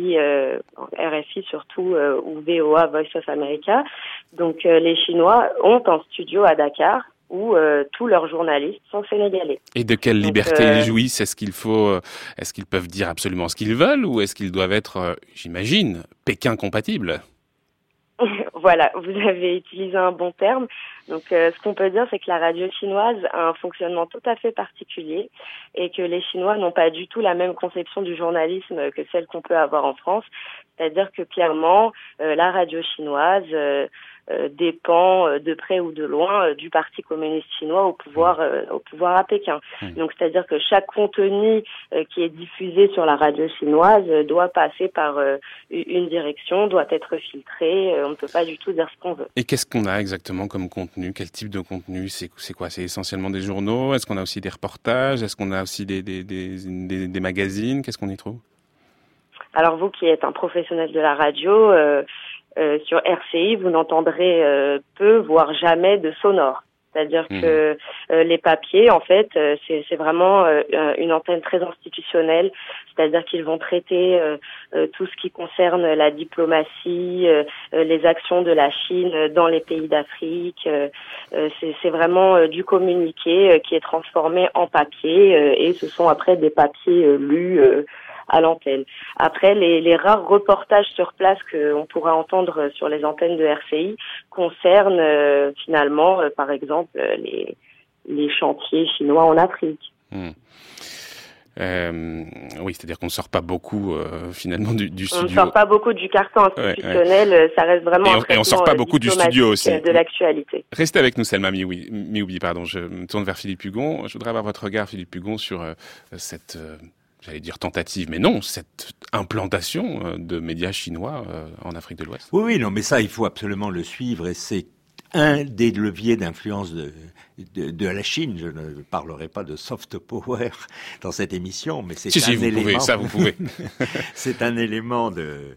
RFI surtout, ou VOA, Voice of America. Donc, les Chinois ont un studio à Dakar où tous leurs journalistes sont sénégalais. Et de quelle liberté ils jouissent ? Est-ce qu'ils peuvent dire absolument ce qu'ils veulent ou est-ce qu'ils doivent être, j'imagine, Pékin compatibles ? Voilà, vous avez utilisé un bon terme. Donc, ce qu'on peut dire, c'est que la radio chinoise a un fonctionnement tout à fait particulier et que les Chinois n'ont pas du tout la même conception du journalisme que celle qu'on peut avoir en France. C'est-à-dire que clairement, la radio chinoise dépend de près ou de loin du Parti communiste chinois au pouvoir à Pékin. Donc, c'est-à-dire que chaque contenu qui est diffusé sur la radio chinoise doit passer par une direction, doit être filtré. On ne peut pas du tout dire ce qu'on veut. Et qu'est-ce qu'on a exactement comme contenu ? Quel type de contenu ? C'est quoi ? C'est essentiellement des journaux ? Est-ce qu'on a aussi des reportages ? Est-ce qu'on a aussi des magazines ? Qu'est-ce qu'on y trouve ? Alors, vous qui êtes un professionnel de la radio, sur RCI, vous n'entendrez peu, voire jamais de sonore. C'est-à-dire que les papiers, en fait, c'est vraiment une antenne très institutionnelle. C'est-à-dire qu'ils vont traiter tout ce qui concerne la diplomatie, les actions de la Chine dans les pays d'Afrique. C'est vraiment du communiqué qui est transformé en papier et ce sont après des papiers lus à l'antenne. Après, les rares reportages sur place qu'on pourra entendre sur les antennes de RCI concernent finalement, par exemple, les chantiers chinois en Afrique. Oui, c'est-à-dire qu'on ne sort pas beaucoup finalement du studio. On ne sort pas beaucoup du carcan institutionnel, ça reste vraiment un traitement et on sort pas beaucoup du studio aussi. De l'actualité. Restez avec nous, Selma Mioubi, pardon. Je me tourne vers Philippe Hugon. Je voudrais avoir votre regard, Philippe Hugon, sur cette... j'allais dire tentative, mais non, cette implantation de médias chinois en Afrique de l'Ouest. Oui, non, mais ça, il faut absolument le suivre et c'est un des leviers d'influence de la Chine. Je ne parlerai pas de soft power dans cette émission, mais c'est un élément. Vous pouvez. C'est un élément de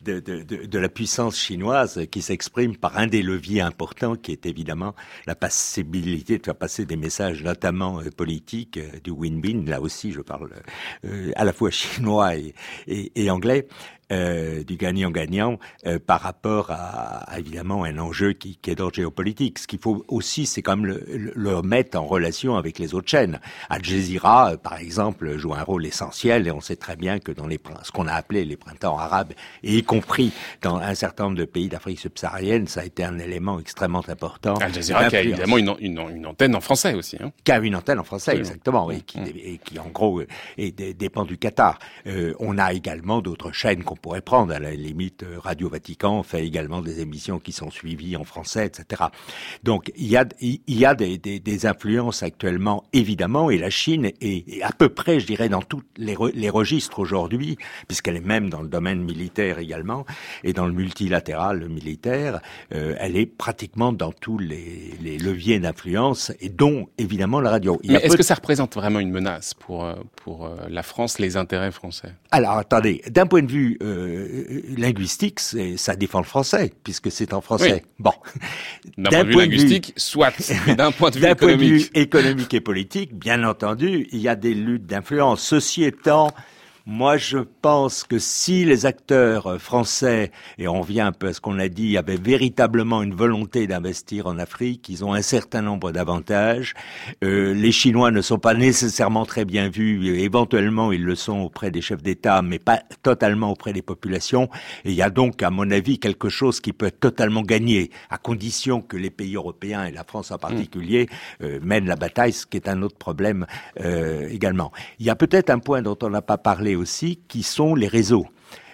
la puissance chinoise qui s'exprime par un des leviers importants qui est évidemment la possibilité de faire passer des messages notamment politiques du win-win. Là aussi, je parle à la fois chinois et anglais. Du gagnant-gagnant par rapport à évidemment un enjeu qui est d'ordre géopolitique. Ce qu'il faut aussi, c'est quand même le mettre en relation avec les autres chaînes. Al Jazeera, par exemple, joue un rôle essentiel et on sait très bien que dans ce qu'on a appelé les printemps arabes, et y compris dans un certain nombre de pays d'Afrique subsaharienne, ça a été un élément extrêmement important. Al Jazeera qui a évidemment une antenne en français aussi. Hein. Qui a une antenne en français, exactement, et qui en gros dépend du Qatar. On a également d'autres chaînes qu'on pourrait prendre. À la limite, Radio Vatican fait également des émissions qui sont suivies en français, etc. Donc, il y a des influences actuellement, évidemment, et la Chine est à peu près, je dirais, dans tous les registres aujourd'hui, puisqu'elle est même dans le domaine militaire également, et dans le multilatéral militaire, elle est pratiquement dans tous les leviers d'influence, et dont, évidemment, la radio. Mais est-ce que ça représente vraiment une menace pour la France, les intérêts français ? Alors, attendez, d'un point de vue linguistique, ça défend le français, puisque c'est en français. Oui. Bon. D'un point de vue linguistique, soit, mais d'un point de vue économique. Point de vue économique et politique, bien entendu, il y a des luttes d'influence. Ceci étant, Moi, je pense que si les acteurs français, et on revient un peu à ce qu'on a dit, avaient véritablement une volonté d'investir en Afrique, ils ont un certain nombre d'avantages. Les Chinois ne sont pas nécessairement très bien vus. Éventuellement, ils le sont auprès des chefs d'État, mais pas totalement auprès des populations. Et il y a donc, à mon avis, quelque chose qui peut être totalement gagné, à condition que les pays européens, et la France en particulier, mènent la bataille, ce qui est un autre problème également. Il y a peut-être un point dont on n'a pas parlé aussi, qui sont les réseaux.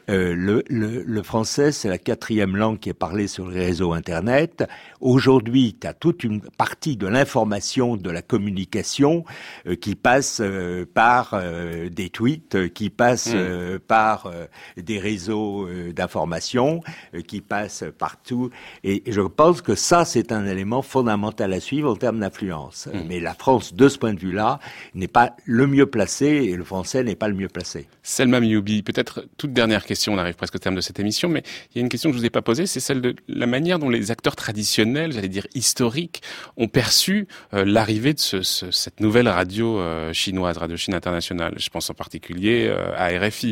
Le français, c'est la 4e langue qui est parlée sur les réseaux Internet. Aujourd'hui, tu as toute une partie de l'information, de la communication qui passe par des tweets, qui passe par des réseaux d'information, qui passe partout. Et je pense que ça, c'est un élément fondamental à suivre en termes d'influence. Mais la France, de ce point de vue-là, n'est pas le mieux placé et le français n'est pas le mieux placé. Selma Mioubi, peut-être toute dernière question. On arrive presque au terme de cette émission, mais il y a une question que je vous ai pas posée, c'est celle de la manière dont les acteurs traditionnels, j'allais dire historiques, ont perçu l'arrivée de cette nouvelle radio chinoise, Radio Chine Internationale. Je pense en particulier à RFI.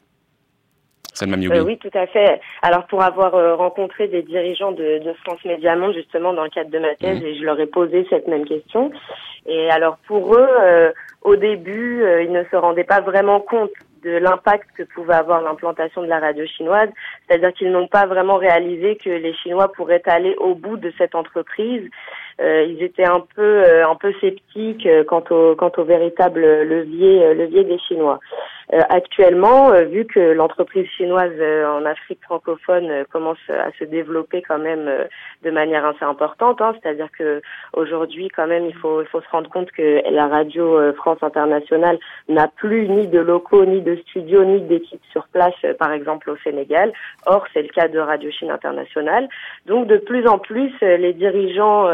Selma Mioubi. Oui, tout à fait. Alors, pour avoir rencontré des dirigeants de France Média Monde, justement, dans le cadre de ma thèse, et je leur ai posé cette même question. Et alors, pour eux, au début, ils ne se rendaient pas vraiment compte de l'impact que pouvait avoir l'implantation de la radio chinoise, c'est-à-dire qu'ils n'ont pas vraiment réalisé que les Chinois pourraient aller au bout de cette entreprise. Ils étaient un peu sceptiques quant au véritable levier des Chinois. Actuellement, vu que l'entreprise chinoise en Afrique francophone commence à se développer quand même de manière assez importante, c'est-à-dire que aujourd'hui quand même il faut se rendre compte que la radio France Internationale n'a plus ni de locaux, ni de studios, ni d'équipes sur place, par exemple au Sénégal. Or, c'est le cas de Radio Chine Internationale. Donc de plus en plus, les dirigeants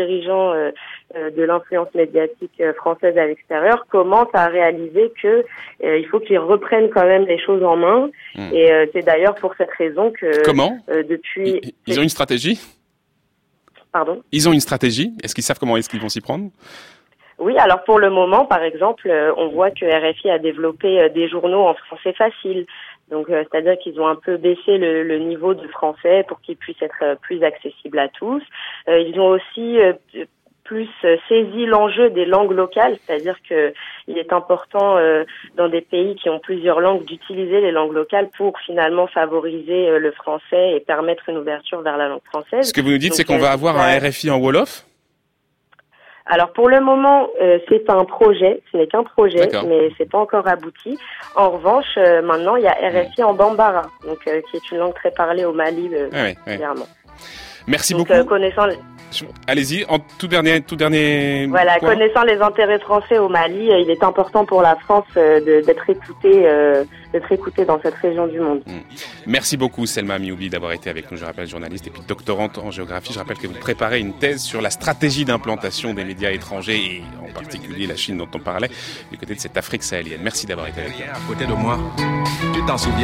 de l'influence médiatique française à l'extérieur commencent à réaliser que il faut qu'ils reprennent quand même les choses en main. Et c'est d'ailleurs pour cette raison que depuis ils ont une stratégie. Pardon. Ils ont une stratégie. Est-ce qu'ils savent comment est-ce qu'ils vont s'y prendre? Oui, alors pour le moment, par exemple, on voit que RFI a développé des journaux en français facile. Donc, c'est-à-dire qu'ils ont un peu baissé le niveau de français pour qu'il puisse être plus accessible à tous. Ils ont aussi plus saisi l'enjeu des langues locales, c'est-à-dire que il est important dans des pays qui ont plusieurs langues d'utiliser les langues locales pour finalement favoriser le français et permettre une ouverture vers la langue française. Ce que vous nous dites, c'est qu'on va avoir un RFI en Wolof ? Alors pour le moment, c'est un projet, ce n'est qu'un projet, mais c'est pas encore abouti. En revanche, maintenant il y a RFI en Bambara, donc qui est une langue très parlée au Mali, clairement. Merci donc, beaucoup. Allez-y, en tout dernier. Voilà, connaissant les intérêts français au Mali, il est important pour la France d'être écoutée dans cette région du monde. Merci beaucoup Selma Mioubi d'avoir été avec nous. Je rappelle, journaliste et puis doctorante en géographie. Je rappelle que vous préparez une thèse sur la stratégie d'implantation des médias étrangers et en particulier la Chine dont on parlait du côté de cette Afrique sahélienne. Merci d'avoir été avec nous. À côté de moi, tu t'en souviens ?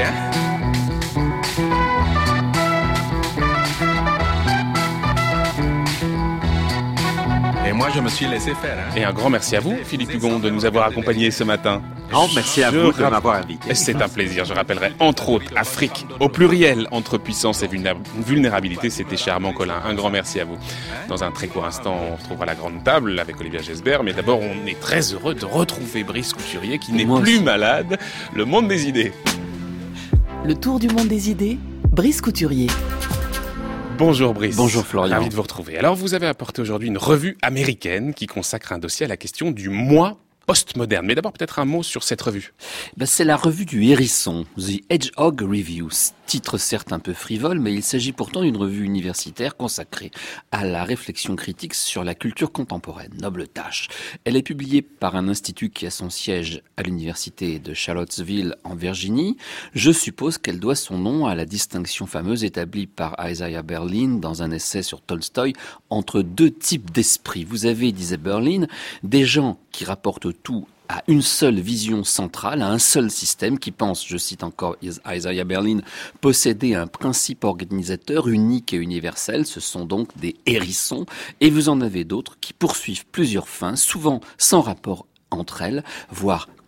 Et moi, je me suis laissé faire. Et un grand merci à vous, Philippe Hugon, de nous avoir accompagnés ce matin. Merci à vous de m'avoir invité. C'est un plaisir. Je rappellerai, entre autres, Afrique au pluriel, entre puissance et vulnérabilité. C'était Charmant Collin. Un grand merci à vous. Dans un très court instant, on retrouvera la grande table avec Olivia Gesbert. Mais d'abord, on est très heureux de retrouver Brice Couturier, qui n'est plus malade. Le monde des idées. Le tour du monde des idées, Brice Couturier. Bonjour Brice. Bonjour Florian. Ravi de vous retrouver. Alors vous avez apporté aujourd'hui une revue américaine qui consacre un dossier à la question du moi postmoderne. Mais d'abord peut-être un mot sur cette revue. C'est la revue du hérisson, The Hedgehog Review. Titre certes un peu frivole, mais il s'agit pourtant d'une revue universitaire consacrée à la réflexion critique sur la culture contemporaine. Noble tâche. Elle est publiée par un institut qui a son siège à l'université de Charlottesville en Virginie. Je suppose qu'elle doit son nom à la distinction fameuse établie par Isaiah Berlin dans un essai sur Tolstoï entre deux types d'esprits. Vous avez, disait Berlin, des gens qui rapportent tout à une seule vision centrale, à un seul système qui pense, je cite encore Isaiah Berlin, posséder un principe organisateur unique et universel. Ce sont donc des hérissons. Et vous en avez d'autres qui poursuivent plusieurs fins, souvent sans rapport entre elles, voire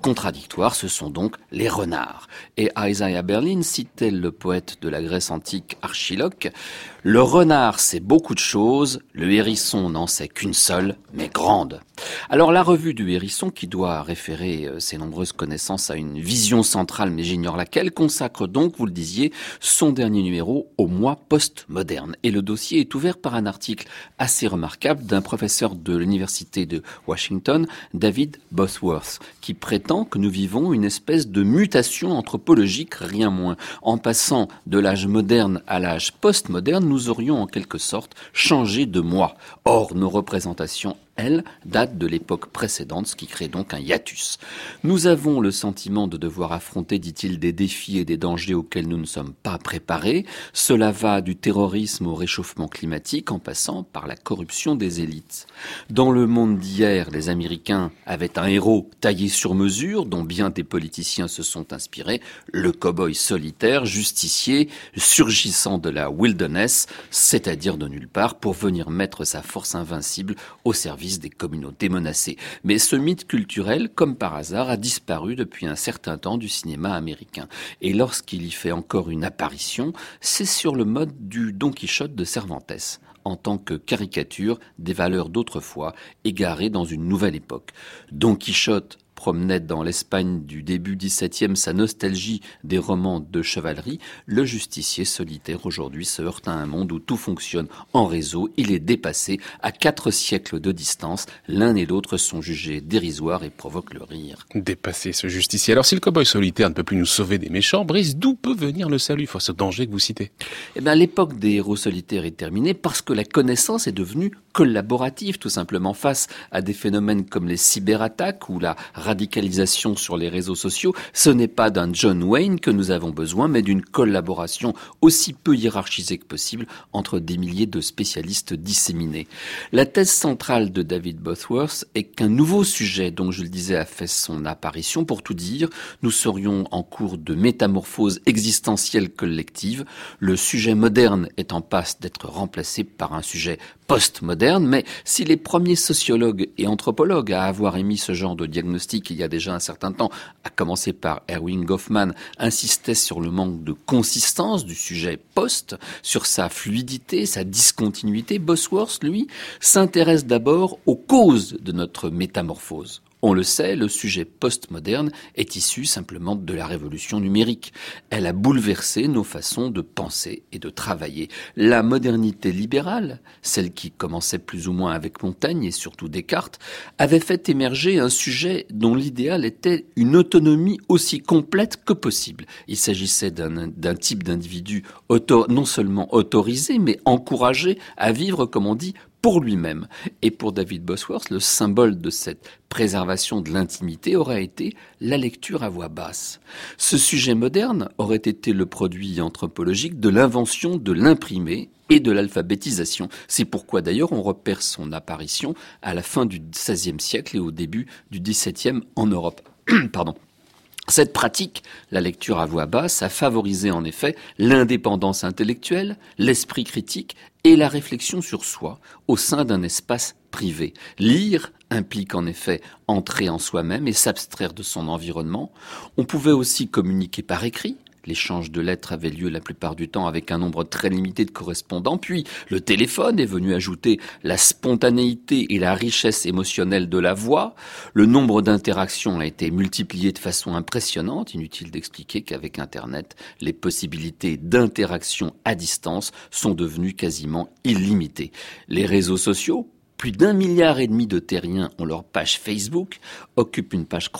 contradictoires, ce sont donc les renards. Et Isaiah Berlin citait le poète de la Grèce antique Archiloque. Le renard sait beaucoup de choses, le hérisson n'en sait qu'une seule, mais grande. Alors la revue du Hérisson, qui doit référer ses nombreuses connaissances à une vision centrale, mais j'ignore laquelle, consacre donc, vous le disiez, son dernier numéro au mois postmoderne. Et le dossier est ouvert par un article assez remarquable d'un professeur de l'université de Washington, David Bosworth, qui prétend que nous vivons une espèce de mutation anthropologique, rien moins. En passant de l'âge moderne à l'âge postmoderne, nous aurions en quelque sorte changé de moi. Or, nos représentations, elles, datent de l'époque précédente, ce qui crée donc un hiatus. Nous avons le sentiment de devoir affronter, dit-il, des défis et des dangers auxquels nous ne sommes pas préparés. Cela va du terrorisme au réchauffement climatique en passant par la corruption des élites. Dans le monde d'hier, les Américains avaient un héros taillé sur mesure dont bien des politiciens se sont inspirés, le cow-boy solitaire, justicier, surgissant de la wilderness, c'est-à-dire de nulle part, pour venir mettre sa force invincible au service des communautés menacées. Mais ce mythe culturel, comme par hasard, a disparu depuis un certain temps du cinéma américain. Et lorsqu'il y fait encore une apparition, c'est sur le mode du Don Quichotte de Cervantes, en tant que caricature des valeurs d'autrefois, égarées dans une nouvelle époque. Don Quichotte promenait dans l'Espagne du début XVIIe sa nostalgie des romans de chevalerie, le justicier solitaire aujourd'hui se heurte à un monde où tout fonctionne en réseau. Il est dépassé à 4 siècles de distance. L'un et l'autre sont jugés dérisoires et provoquent le rire. Dépassé, ce justicier. Alors si le cow-boy solitaire ne peut plus nous sauver des méchants, Brice, d'où peut venir le salut face au danger que vous citez? Eh bien, l'époque des héros solitaires est terminée parce que la connaissance est devenue collaborative, tout simplement, face à des phénomènes comme les cyberattaques ou la radicalisation sur les réseaux sociaux. Ce n'est pas d'un John Wayne que nous avons besoin, mais d'une collaboration aussi peu hiérarchisée que possible entre des milliers de spécialistes disséminés. La thèse centrale de David Bosworth est qu'un nouveau sujet, donc je le disais, a fait son apparition. Pour tout dire, nous serions en cours de métamorphose existentielle collective. Le sujet moderne est en passe d'être remplacé par un sujet postmoderne, mais si les premiers sociologues et anthropologues à avoir émis ce genre de diagnostic il y a déjà un certain temps, à commencer par Erving Goffman, insistaient sur le manque de consistance du sujet post, sur sa fluidité, sa discontinuité, Bosworth, lui, s'intéresse d'abord aux causes de notre métamorphose. On le sait, le sujet postmoderne est issu simplement de la révolution numérique. Elle a bouleversé nos façons de penser et de travailler. La modernité libérale, celle qui commençait plus ou moins avec Montaigne et surtout Descartes, avait fait émerger un sujet dont l'idéal était une autonomie aussi complète que possible. Il s'agissait d'un type d'individu non seulement autorisé, mais encouragé à vivre, comme on dit, pour lui-même. Et pour David Bosworth, le symbole de cette préservation de l'intimité aurait été la lecture à voix basse. Ce sujet moderne aurait été le produit anthropologique de l'invention de l'imprimé et de l'alphabétisation. C'est pourquoi d'ailleurs on repère son apparition à la fin du XVIe siècle et au début du XVIIe en Europe. Pardon. Cette pratique, la lecture à voix basse, a favorisé en effet l'indépendance intellectuelle, l'esprit critique et la réflexion sur soi au sein d'un espace privé. Lire implique en effet entrer en soi-même et s'abstraire de son environnement. On pouvait aussi communiquer par écrit. L'échange de lettres avait lieu la plupart du temps avec un nombre très limité de correspondants. Puis, le téléphone est venu ajouter la spontanéité et la richesse émotionnelle de la voix. Le nombre d'interactions a été multiplié de façon impressionnante. Inutile d'expliquer qu'avec Internet, les possibilités d'interaction à distance sont devenues quasiment illimitées. Les réseaux sociaux, plus d'1,5 milliard de terriens ont leur page Facebook, occupent une part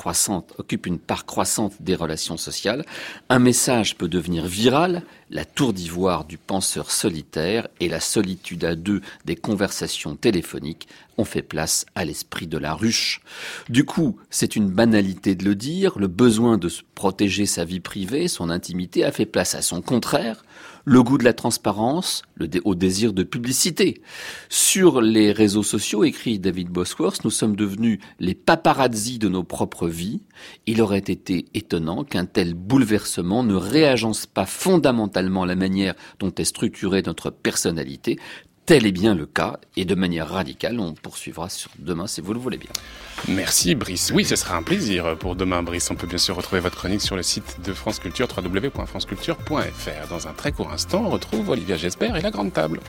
croissante des relations sociales. Un message peut devenir viral, la tour d'ivoire du penseur solitaire et la solitude à deux des conversations téléphoniques ont fait place à l'esprit de la ruche. Du coup, c'est une banalité de le dire, le besoin de se protéger sa vie privée, son intimité, a fait place à son contraire, le goût de la transparence, au désir de publicité. Sur les réseaux sociaux, écrit David Bosworth, nous sommes devenus les paparazzis de nos propres vies. Il aurait été étonnant qu'un tel bouleversement ne réagence pas fondamentalement la manière dont est structurée notre personnalité. tel est bien le cas, et de manière radicale, on poursuivra sur demain si vous le voulez bien. Merci Brice. Oui, ce sera un plaisir pour demain, Brice. On peut bien sûr retrouver votre chronique sur le site de France Culture, www.franceculture.fr. Dans un très court instant, on retrouve Olivia Gesbert et la Grande Table.